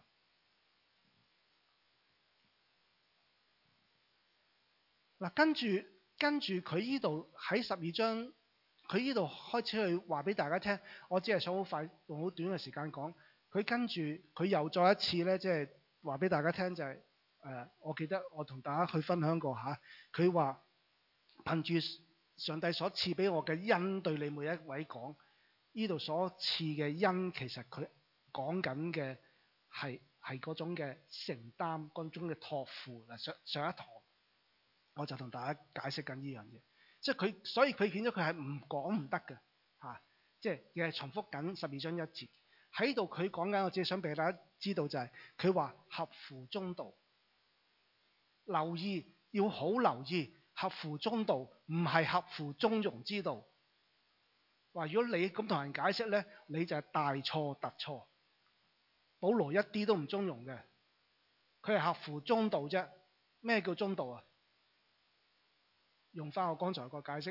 嗱，跟住跟住佢呢度喺十二章，佢呢度開始去話俾大家聽。我只係想好快用好短嘅時間講。佢跟住佢又再一次咧，即係話俾大家聽就係、是。誒、呃，我記得我同大家去分享過嚇，佢話憑住上帝所賜俾我嘅恩，對你每一位講，呢度所賜嘅恩，其實佢講緊嘅係係嗰種嘅承擔，嗰種嘅託付。嗱，上上一堂我就同大家解釋緊呢樣嘢，即係佢，所以佢見咗佢係唔講唔得嘅嚇，即係亦係重複緊十二章一節喺度。佢講緊，我只係想俾大家知道就係佢話合乎中道。留意，要好留意，合乎中道唔係合乎中庸之道。話如果你咁同人解釋咧，你就係大錯特錯。保羅一啲都唔中庸嘅，佢係合乎中道啫。咩叫中道啊？用翻我剛才個解釋，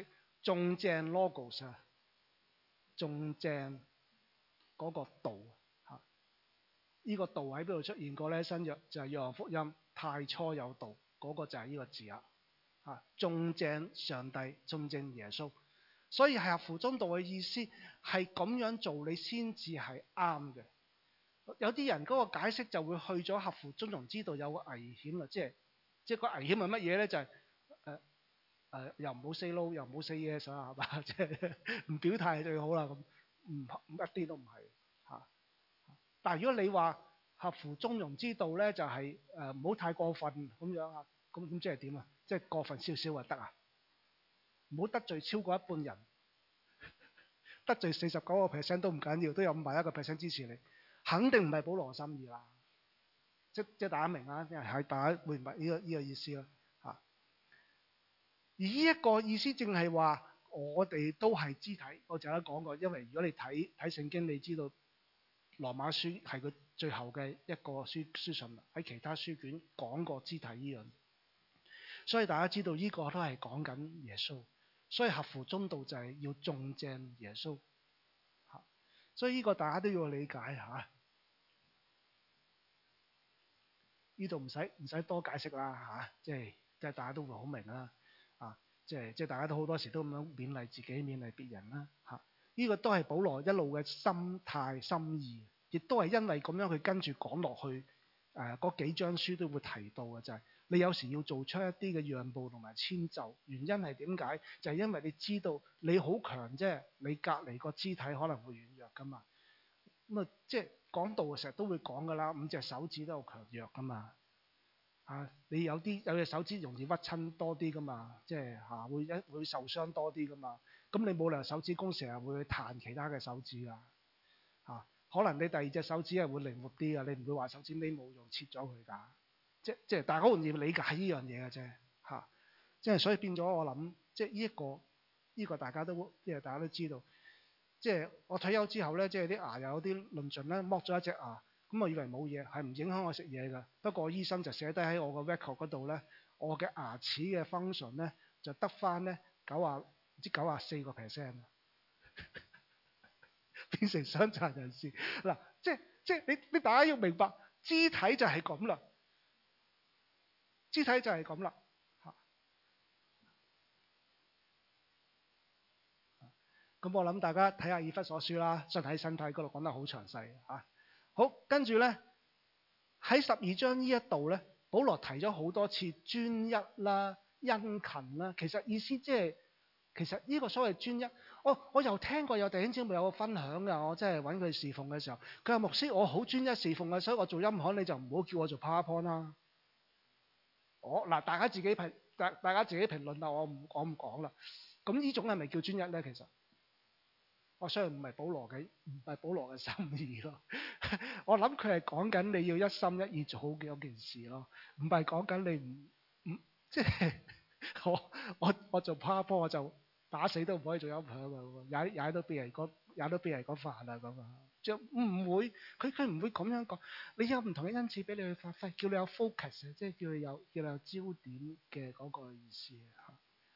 種正 logos 啊，種正嗰個道嚇。呢個道喺邊度出現過咧？新約就係約翰福音，太初有道，嗰個就係呢個字啊。嚇，種正上帝，種正耶穌。所以係合乎中道嘅意思係咁樣做，你先至係啱嘅。有啲人嗰個解釋就會去咗合乎中庸之道有個危險啦，即係即係個危險係乜嘢咧？就係誒誒又唔好 say no， 又唔好 say yes 啊，係嘛？即係唔表態最好啦。咁唔唔一啲都唔係嚇。但係如果你話合乎中庸之道咧，就係誒唔好太過分咁樣啊。咁咁即係點啊？即係過分少少就得啊？唔好得罪超過一半人，得罪四十九個 percent 都唔緊要，都有五十一個 percent 支持你，肯定唔係保羅心意啦。即即大家明啊，因為係大家明白呢個呢個意思啦嚇。而呢一個意思正係話我哋都係肢體。我就有講過，因為如果你睇睇聖經，你知道羅馬書係佢最後嘅一個書書信啦。喺其他書卷講過肢體呢樣，所以大家知道呢個都係講緊耶穌。所以合乎中道就係要種正耶穌嚇，所以呢個大家都要理解嚇。呢度唔使唔使多解釋啦嚇，即係即係大家都會好明啦啊！即係即係大家都好多時都咁樣勉勵自己、勉勵別人啦嚇。呢個都係保羅一路嘅心態心意，亦都係因為咁樣佢跟住講落去誒嗰幾章書都會提到嘅，就係你有時要做出一啲嘅讓步同埋遷就。原因係點解？就係因為你知道你好強啫，你隔離個肢體可能會軟弱噶嘛。咁啊，即係講道成日都會講噶啦，五隻手指都有強弱噶嘛。啊，你有啲有隻手指容易屈親多啲噶嘛，即係嚇會一會受傷多啲噶嘛。咁你冇理由手指公成日會去彈其他嘅手指噶嚇。可能你第二隻手指係會靈活啲噶，你唔會話手指尾冇用切咗佢㗎。即即係大家好容易理解呢樣嘢嘅啫嚇。即係所以變咗我諗，即係呢一個呢、呢個大家都即係大家都知道。即係我退休之後咧，即係啲牙又有啲論盡咧，剝咗一隻牙，咁我以為冇嘢，係唔影響我食嘢㗎。不過醫生就寫低喺我個 record 嗰度咧，我嘅牙齒嘅 function 咧就得翻咧九啊唔知九啊四個 percent， 變成傷殘人士嗱。即係即係你你大家要明白，肢體就係咁啦，肢體就係咁啦。咁我諗大家睇下以弗所書啦，身體身體嗰度講得好詳細嚇。好，跟住咧喺十二章呢一度咧，保羅提咗好多次專一啦、殷勤啦。其實意思即係其實呢個所謂專一，我我又聽過有弟兄姊妹有個分享㗎，我真係揾佢侍奉嘅時候，佢話牧師我好專一侍奉嘅，所以我做音響你就唔好叫我做 PowerPoint 啦。我嗱大家自己評大大家自己評論啦，我唔我唔講啦。咁呢種係咪叫專一咧？其實？我相信唔係保羅嘅，唔係保羅嘅心意咯。我諗佢係講緊你要一心一意做好嘅嗰件事咯，唔係講緊你唔唔即係我我我做 PowerPoint 我就打死都唔可以做音響㗎，踩踩到別人嗰踩到別人嗰飯啊咁啊，即係唔會，佢佢唔會咁樣講。你有唔同嘅恩賜俾你去發揮，叫你有 focus， 即係叫你有叫你有焦點嘅嗰個意思嚇。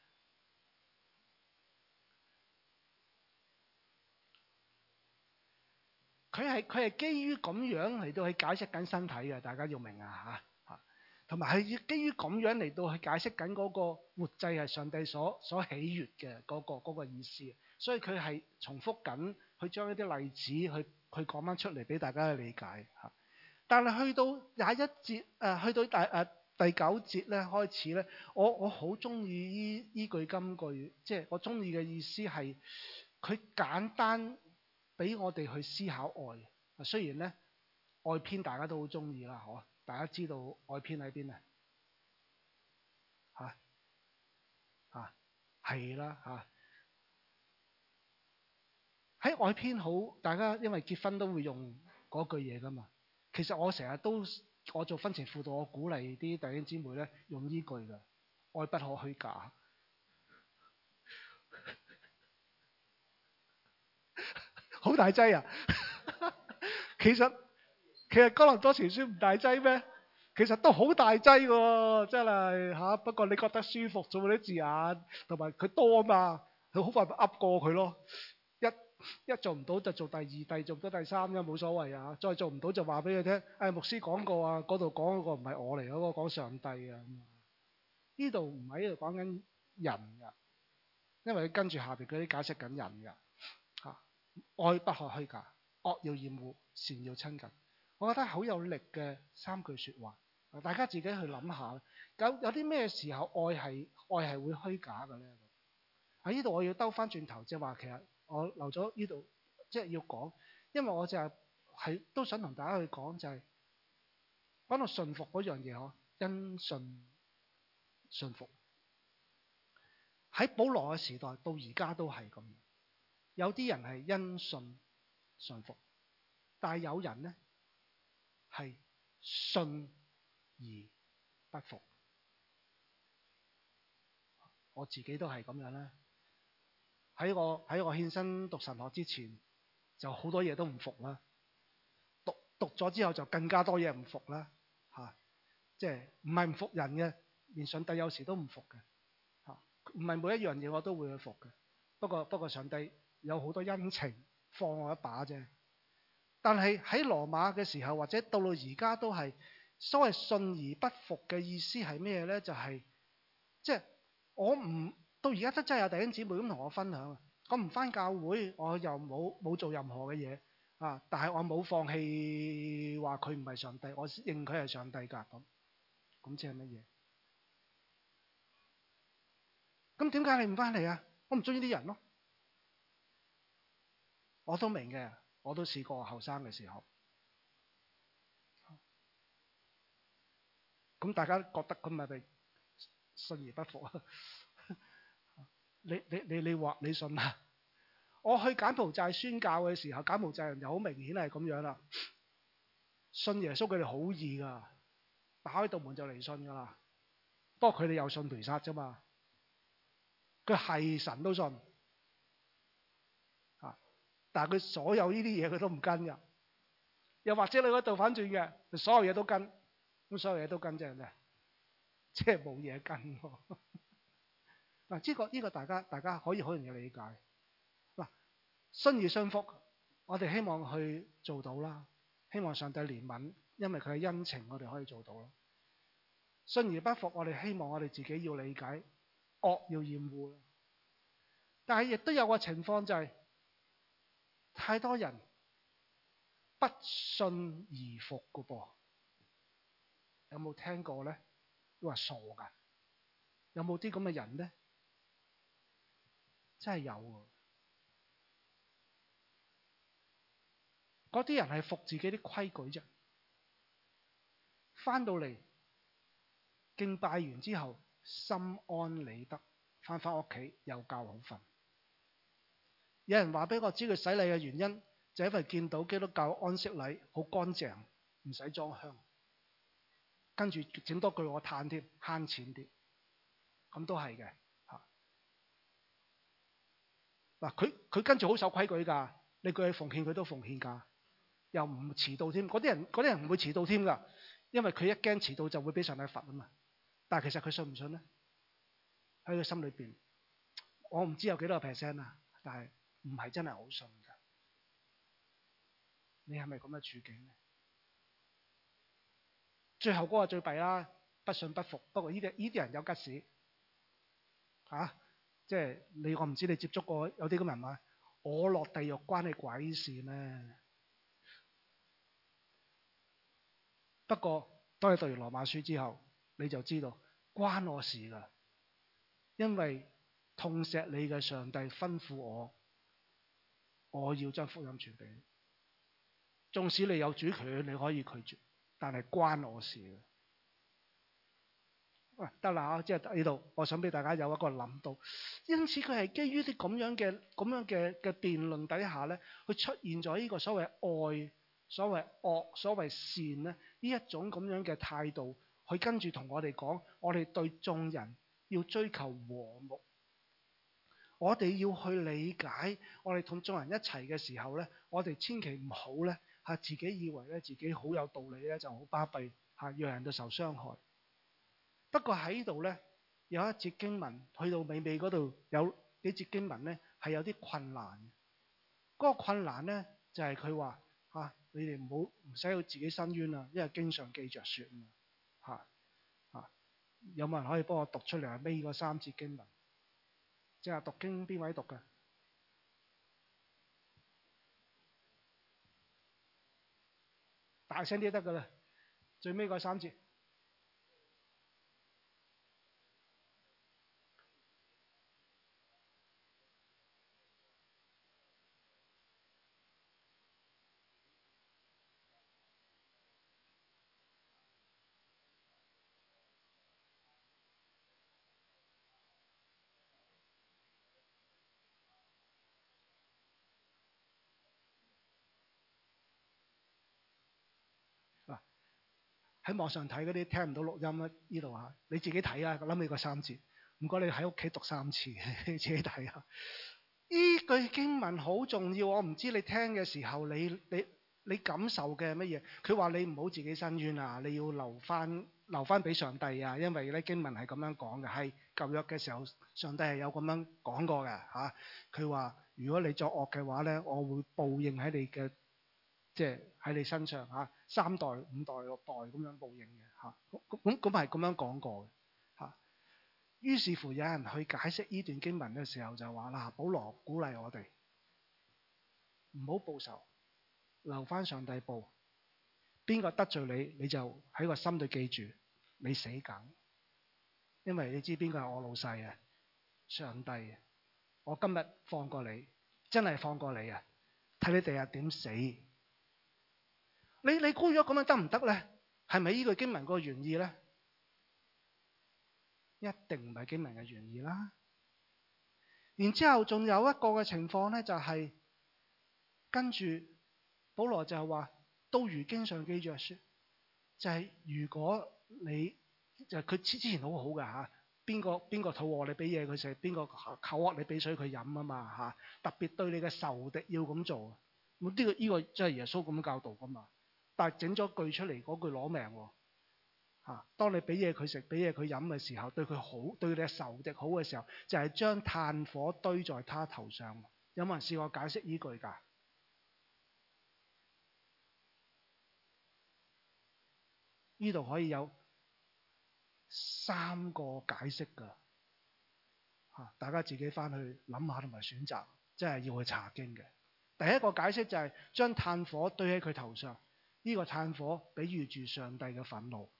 佢係佢係基於咁樣嚟到去解釋緊身體嘅，大家要明啊嚇嚇，同埋係基於咁樣嚟到去解釋緊嗰個活祭係上帝所所喜悅嘅嗰個嗰個意思，所以佢係重複緊去將一啲例子去去講翻出嚟俾大家去理解嚇。但係去到廿一節誒、呃，去到第誒、呃、第九節咧開始咧，我我好中意依依句金句，即係我中意嘅意思係佢簡單。俾我哋去思考愛，雖然咧愛篇大家都好中意啦，嗬！大家知道愛篇喺邊啊？嚇嚇係啦嚇！喺愛篇好，大家因為結婚都會用嗰句嘢噶嘛。其實我成日都我做婚前輔導，我鼓勵啲弟兄姊妹咧用呢句嘅，愛不可虛假。好大劑啊！其實其實哥林多前書唔大劑咩？其實都好大劑喎，真係嚇。不過你覺得舒服做啲字眼，同埋佢多嘛佢好快就噏過佢咯。一一做唔到就做第二，第二做唔到第三啫，冇所謂啊。再做唔到就話俾佢聽，誒、哎、牧師講過啊，嗰度講嗰個唔係我嚟，嗰、嗰個講上帝啊。呢度唔喺度講緊人噶，因為佢跟住下邊嗰啲解釋緊人噶嚇。愛不可虛假，惡要厭惡，善要親近。我覺得好有力嘅三句説話，大家自己去諗下，有有啲咩時候愛係愛係會虛假嘅咧？喺呢度我要兜翻轉頭，即係話其實我留咗呢度，即係要講，因為我就係係都想同大家去講，就係講到順服嗰樣嘢嗬，因信順服。喺保羅嘅時代到而家都係咁，有啲人係因信順服，但係有人咧係信而不服。我自己都係咁樣啦。喺我喺我獻身讀神學之前，就好多嘢都唔服啦。讀讀咗之後就更加多嘢唔服啦。嚇、啊，即係唔係唔服人嘅，連上帝有時都唔服嘅。嚇、啊，唔係每一樣嘢我都會去服嘅。不過不過上帝有好多恩情放我一把啫。但係喺羅馬嘅時候，或者到到而家都係所謂信而不服嘅意思係咩咧？就係、是、即係我唔。到而家都真係有弟兄姊妹咁同我分享，我唔返教會，我又冇冇做任何嘅嘢啊！但係我冇放棄話佢唔係上帝，我認佢係上帝㗎咁。咁即係乜嘢？咁點解你唔返嚟啊？我唔中意啲人咯。我都明嘅，我都試過後生嘅時候。咁大家覺得咁咪咪信而不服啊？你你你你話你信啊？我去柬埔寨宣教嘅時候，柬埔寨人就好明顯係咁樣啦。信耶穌佢哋好易噶，打開道門就嚟信噶啦。不過佢哋又信菩薩啫嘛，佢係神都信啊，但係佢所有呢啲嘢佢都唔跟噶。又或者你嗰度反轉嘅，所有嘢都跟，咁所有嘢都跟即係咩？即係冇嘢跟。嗱，呢個呢個大家大家可以好容易理解。嗱，信而信服，我哋希望去做到啦。希望上帝憐憫，因為佢嘅恩情，我哋可以做到啦。信而不服，我哋希望我哋自己要理解，惡要厭惡。但係亦都有個情況就係、是，太多人不信而服㗎噃。有冇聽過咧？都話傻㗎。有冇啲咁嘅人咧？真係有喎。嗰啲人係服自己啲規矩啫，翻到嚟敬拜完之後心安理得，翻返屋企有覺好瞓。有人話俾我知佢洗禮嘅原因，就係因為見到基督教安息禮好乾淨，唔使裝香，跟住整多句我嘆添，慳錢啲，咁都係嘅嚇。嗱，佢佢跟住好守規矩㗎，你叫佢奉獻佢都奉獻㗎。又唔遲到添，嗰啲人嗰啲人唔會遲到添㗎，因為佢一驚遲到就會俾上帝罰啊嘛。但係其實佢信唔信咧？喺佢心裏邊，我唔知有幾多個 percent 啊，但係唔係真係好信㗎。你係咪咁嘅處境咧？最後嗰個最弊啦，不信不服。不過呢啲呢啲人有吉屎嚇，即係你我唔知你接觸過有啲咁人話，我落地獄關你鬼事咩？不過當你讀完羅馬書之後，你就知道關我事㗎，因為痛錫你嘅上帝吩咐我，我要將福音傳俾你。縱使你有主權，你可以拒絕，但係關我事㗎。喂，得啦，即係呢度，我想俾大家有一個諗到，因此佢係基於啲咁樣嘅咁樣嘅嘅辯論底下咧，佢出現咗呢個所謂愛。所謂惡，所謂善咧，呢一種咁樣嘅態度，佢跟住同我哋講，我哋對眾人要追求和睦，我哋要去理解，我哋同眾人一齊嘅時候咧，我哋千祈唔好咧嚇自己以為咧自己好有道理咧就好巴閉嚇，讓人都受傷害。不過喺呢度咧有一節經文去到尾尾嗰度有幾節經文咧係有啲困難嘅。嗰、那個困難咧就係佢話嚇，你哋唔好唔使要自己申冤啊，因為經上記着説啊嚇嚇。有冇人可以幫我讀出嚟啊？尾嗰三節經文，即係讀經邊位讀嘅？大聲啲得㗎啦，最尾嗰三節。喺網上睇嗰啲聽唔到錄音啦，呢度啊，你自己睇啊，諗起個三節，唔該你喺屋企讀三次，你自己睇下。呢句經文好重要，我唔知你聽嘅時候你你你感受嘅係乜嘢？佢話你唔好自己申冤啊，你要留翻留翻俾上帝啊，因為咧經文係咁樣講嘅，係舊約嘅時候上帝係有咁樣講過嘅嚇。佢話如果你作惡嘅話咧，我會報應喺你嘅。即係喺你身上嚇，三代五代六代咁樣報應嘅嚇，咁咁咁係咁樣講過嘅嚇。於是乎有人去解釋呢段經文嘅時候就話啦，保羅鼓勵我哋唔好報仇，留翻上帝報。邊個得罪你，你就喺個心裏記住，你死梗。因為你知邊個係我老細啊？上帝啊！我今日放過你，真係放過你啊！睇你第日點死。你你估咗咁樣得唔得咧？係咪呢句經文個原意咧？一定唔係經文嘅原意啦。然之後仲有一個嘅情況咧，就係、是、跟住保羅就係話，都如經上記著說，就係、是、如果你就佢、是、之前好好㗎嚇，邊個邊個肚餓你俾嘢佢食，邊個口渴你俾水佢飲啊嘛嚇，特別對你嘅仇敵要咁做。咁、這、呢個呢、這個真係耶穌咁教導㗎嘛。但係整咗句出嚟，嗰句攞命喎嚇！當你俾嘢佢食，俾嘢佢飲嘅時候，對佢好，對你嘅仇敵好嘅時候，就係、是、將炭火堆在他頭上。有冇人試過解釋呢句㗎？呢度可以有三個解釋㗎嚇，大家自己翻去諗下同埋選擇，真係要去查經嘅。第一個解釋就係將炭火堆喺佢頭上。呢個炭火比喻住上帝嘅憤怒，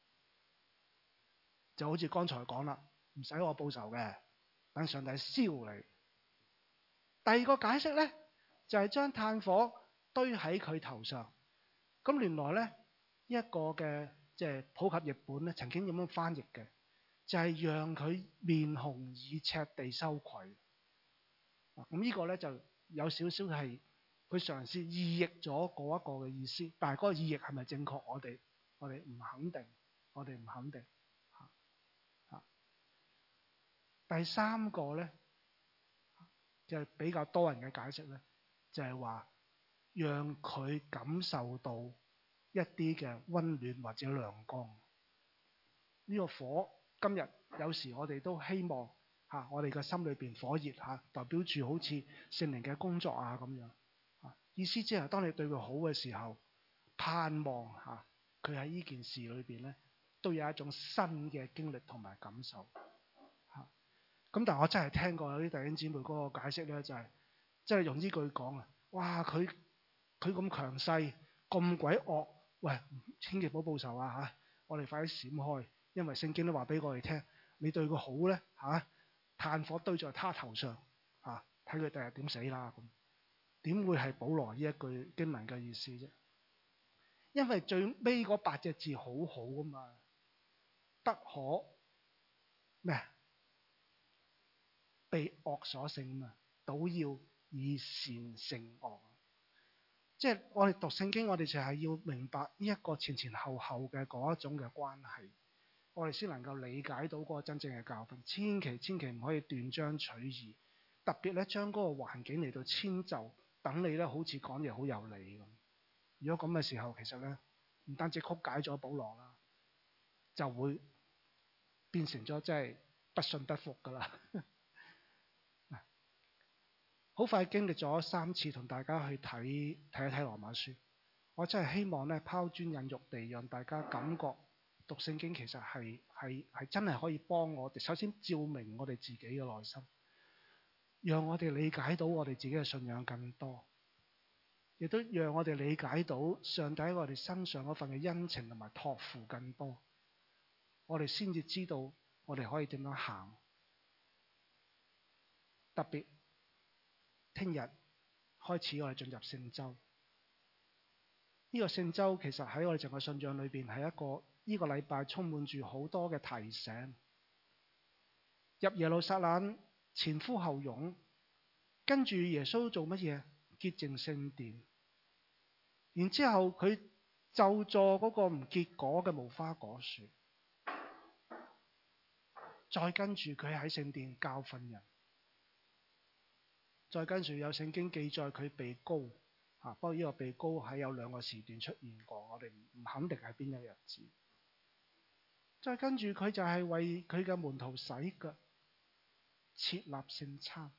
就好似剛才講啦，唔使我報仇嘅，等上帝燒你。第二個解釋咧，就係將炭火堆喺佢頭上。咁原來咧，一個嘅即係普及譯本咧，曾經咁樣翻譯嘅，就係讓佢面紅耳赤地羞愧。咁呢個咧就有少少係。佢嘗試意譯咗嗰一個嘅意思，但係嗰個意譯係咪正確？我哋我哋唔肯定，我哋唔肯定嚇嚇。第三個咧，就係比較多人嘅解釋咧，就係話讓佢感受到一啲嘅溫暖或者亮光。呢個火今日有時我哋都希望嚇，我哋嘅心裏邊火熱嚇，代表住好似聖靈嘅工作啊咁樣。意思即係當你對佢好嘅時候，盼望嚇佢喺呢件事裏邊咧，都有一種新嘅經歷同埋感受嚇。咁但係我真係聽過有啲弟兄姊妹嗰個解釋咧，就係即係用呢句講啊，哇佢佢咁強勢，咁鬼惡，喂，千祈唔好報仇啊嚇！我哋快啲閃開，因為聖經都話俾我哋聽，你對佢好咧嚇，炭火堆在他頭上嚇，睇佢第日點死啦咁。點會係保羅呢一句經文嘅意思啫？因為最尾嗰八隻字好好啊嘛，不可咩被惡所勝嘛，倒要以善勝惡。即係我哋讀聖經，我哋就係要明白呢一個前前後後嘅嗰一種嘅關係，我哋先能夠理解到嗰個真正嘅教訓。千祈千祈唔可以斷章取義，特別咧將嗰個環境嚟到遷就。等你咧，好似講嘢好有理咁。如果咁嘅時候，其實咧唔單止曲解咗保羅啦，就會變成咗即係不信不服噶啦。 好快經歷咗三次同大家去睇睇一睇羅馬書。我真係希望咧拋磚引玉地，讓大家感覺讀聖經其實係係係真係可以幫我哋，首先照明我哋自己嘅內心，讓我哋理解到我哋自己嘅信仰更多，亦都讓我哋理解到上帝喺我哋身上嗰份嘅恩情同埋託付更多，我哋先至知道我哋可以點樣行。特別聽日開始我哋進入聖週，呢個聖週其實喺我哋整個信仰裏邊係一個呢個禮拜充滿住好多嘅提醒。入耶路撒冷前呼後擁，跟住耶穌做乜嘢？潔淨聖殿，然之後佢咒詛嗰個唔結果嘅無花果樹，再跟住佢喺聖殿教訓人，再跟住有聖經記載佢被膏。啊！不過呢個被膏喺有兩個時段出現過，我哋唔肯定係邊一個日子。再跟住佢就係為佢嘅門徒洗腳，設立聖餐，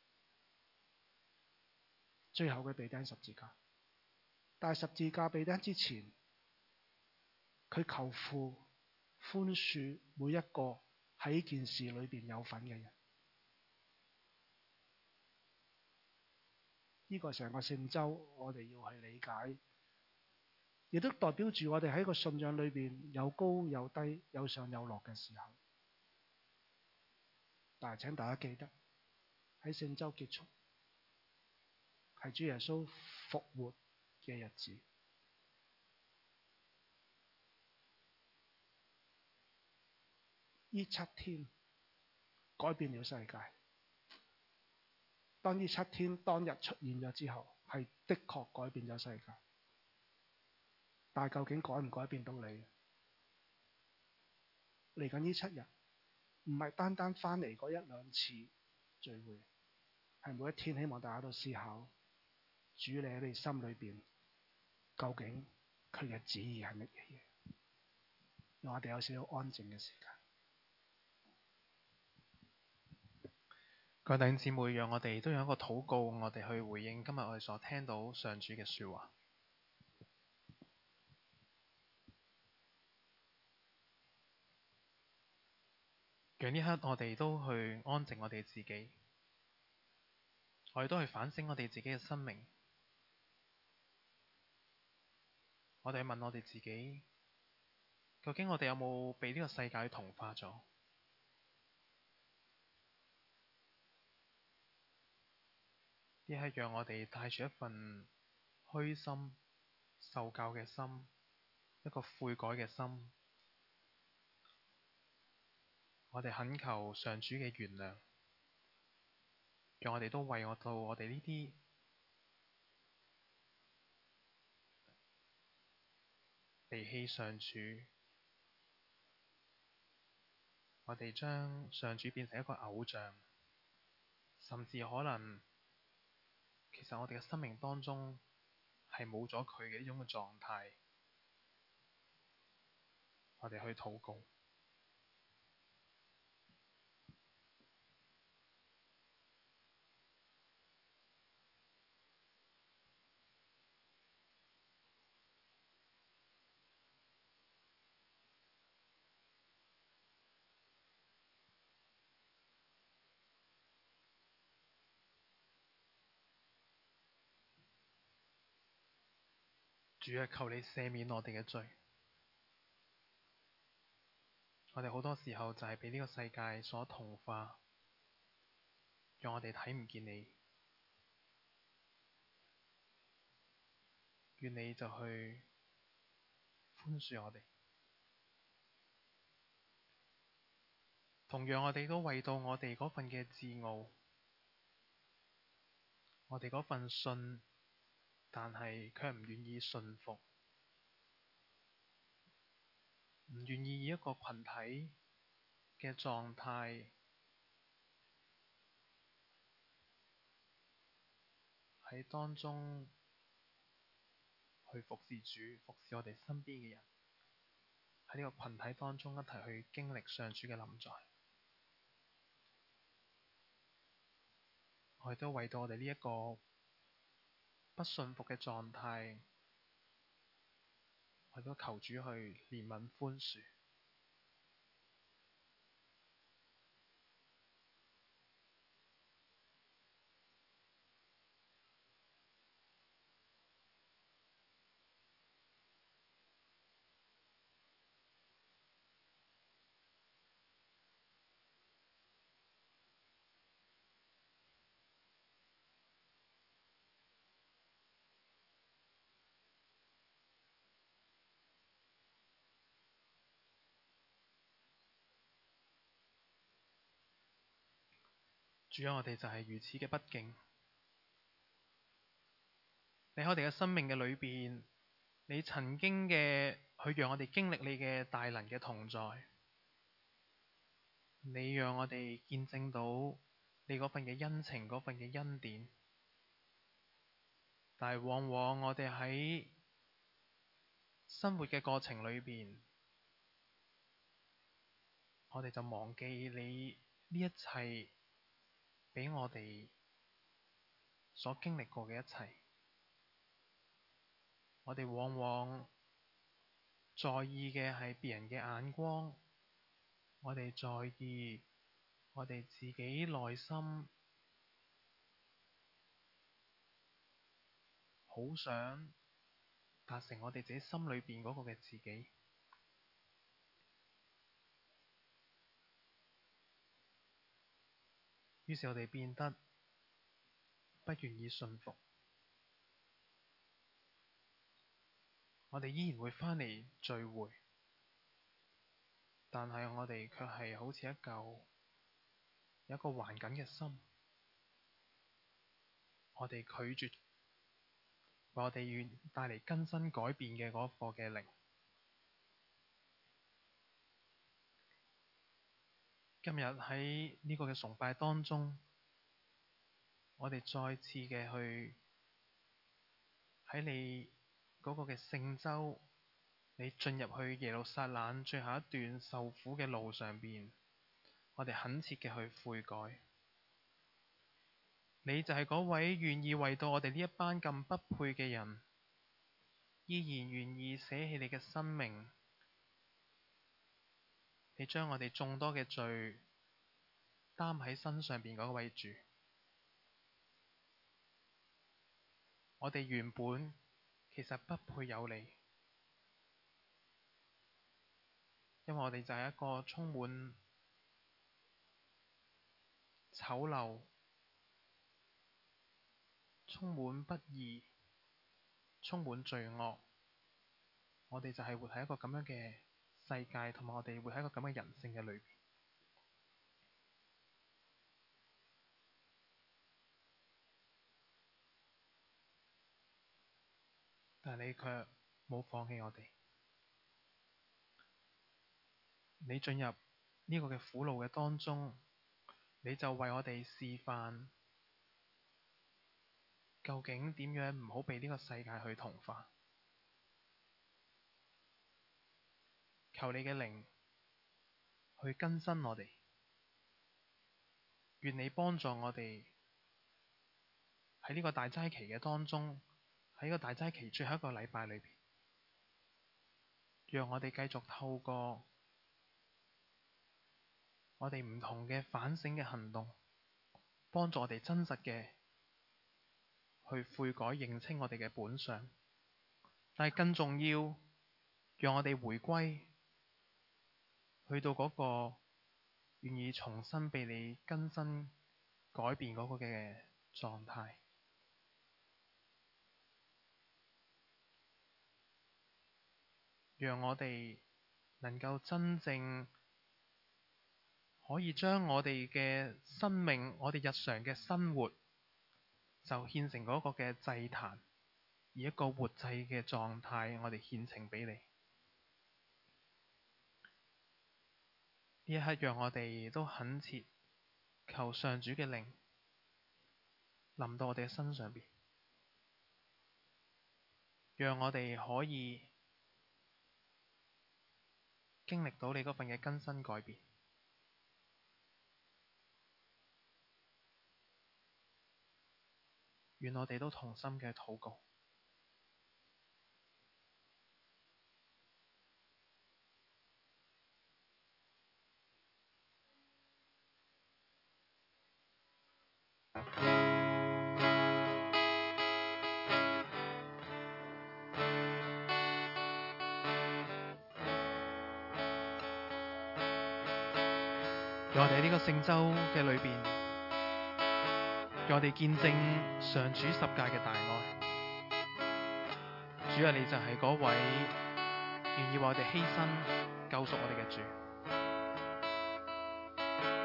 最後佢被釘十字架。但係十字架被釘之前，佢求父寬恕每一個喺呢件事裏邊有份嘅人。呢個成個聖週，我哋要去理解，亦都代表住我哋喺個信仰裏邊有高有低，有上有落嘅時候。但係請大家記得，喺聖週結束係主耶穌復活嘅日子。呢七天改變了世界。當呢七天當日出現咗之後，係的確改變咗世界。但係究竟改唔改變到你？嚟緊呢七日，唔係單單翻嚟嗰一兩次聚會，係每一天希望大家都思考，主你喺你心裏邊，究竟佢嘅旨意係乜嘢？讓我哋有少少安靜嘅時間。 各位弟兄姊妹，讓我哋都有一個禱告，我哋去回應今日我哋所聽到上主嘅說話。讓呢刻我哋都去安靜我哋自己，我哋都去反省我哋自己嘅生命。我哋去問我哋自己，究竟我哋有冇被呢個世界同化咗？亦係讓我哋帶住一份虛心、受教嘅心，一個悔改嘅心，我哋懇求上主嘅原諒，讓我哋都為我到我哋呢啲離棄上主，我哋將上主變成一個偶像，甚至可能其實我哋嘅生命當中係冇咗佢嘅呢種嘅狀態，我哋去禱告。主啊，求你赦免我哋嘅罪。我哋好多時候就係被呢個世界所同化，讓我哋睇唔見你。願你就去寬恕我哋。同樣我哋都為到我哋嗰份嘅自傲，我哋嗰份信，但係卻唔願意順服，唔願意以一個群體嘅狀態喺當中去服侍主，服侍我哋身邊嘅人，喺呢個群體當中一齊去經歷上主嘅臨在。 我哋都為到我哋呢一個不信服嘅狀態，我哋都求主去憐憫寬恕。主啊，我哋就係如此嘅不敬。你喺我哋嘅生命嘅裏邊，你曾經嘅去讓我哋經歷你嘅大能嘅同在，你讓我哋見證到你嗰份嘅恩情，嗰份嘅恩典。但係往往我哋喺生活嘅過程裏邊，我哋就忘記你呢一切俾我哋所經歷過嘅一切。我哋往往在意嘅係別人嘅眼光，我哋在意我哋自己內心好想達成我哋自己心裏邊嗰個嘅自己。於是我哋變得不願意信服，我哋依然會返嚟聚會，但係我哋卻係好似一嚿有一個頑梗嘅心，我哋拒絕為我哋願帶嚟更新改變嘅嗰個嘅靈。今日喺呢個嘅崇拜當中，我哋再次嘅去喺你嗰個嘅聖週，你進入去耶路撒冷最後一段受苦嘅路上邊，我哋懇切嘅去悔改。你就係嗰位願意為到我哋呢一班咁不配嘅人，依然願意捨棄你嘅生命，你將我哋眾多嘅罪擔喺身上邊嗰位主。我哋原本其實不配有你，因為我哋就係一個充滿醜陋、充滿不義、充滿罪惡，我哋就係活喺一個咁樣嘅世界，同埋我哋活喺一個咁嘅人性嘅裏邊。但係你卻冇放棄我哋，你進入呢個嘅苦路嘅當中，你就為我哋示範究竟點樣唔好被呢個世界去同化。求你嘅靈去更新我哋，願你幫助我哋喺呢個大齋期嘅當中，喺呢個大齋期最後一個禮拜裏邊，讓我哋繼續透過我哋唔同嘅反省嘅行動，幫助我哋真實嘅去悔改認清我哋嘅本相。但係更重要，讓我哋回歸去到嗰個願意重新被你更新改變嗰個嘅狀態，讓我哋能夠真正可以將我哋嘅生命，我哋日常嘅生活就獻成嗰個嘅祭壇，以一個活祭嘅狀態，我哋獻呈俾你。呢一刻讓我哋都懇切求上主嘅靈臨到我哋嘅身上邊，讓我哋可以經歷到你嗰份嘅更新改變。 願我哋都同心嘅禱告。讓我哋喺呢個聖週嘅裏邊，讓我哋見證上主十架嘅大愛。主啊，你就係嗰位願意為我哋犧牲救贖我哋嘅主。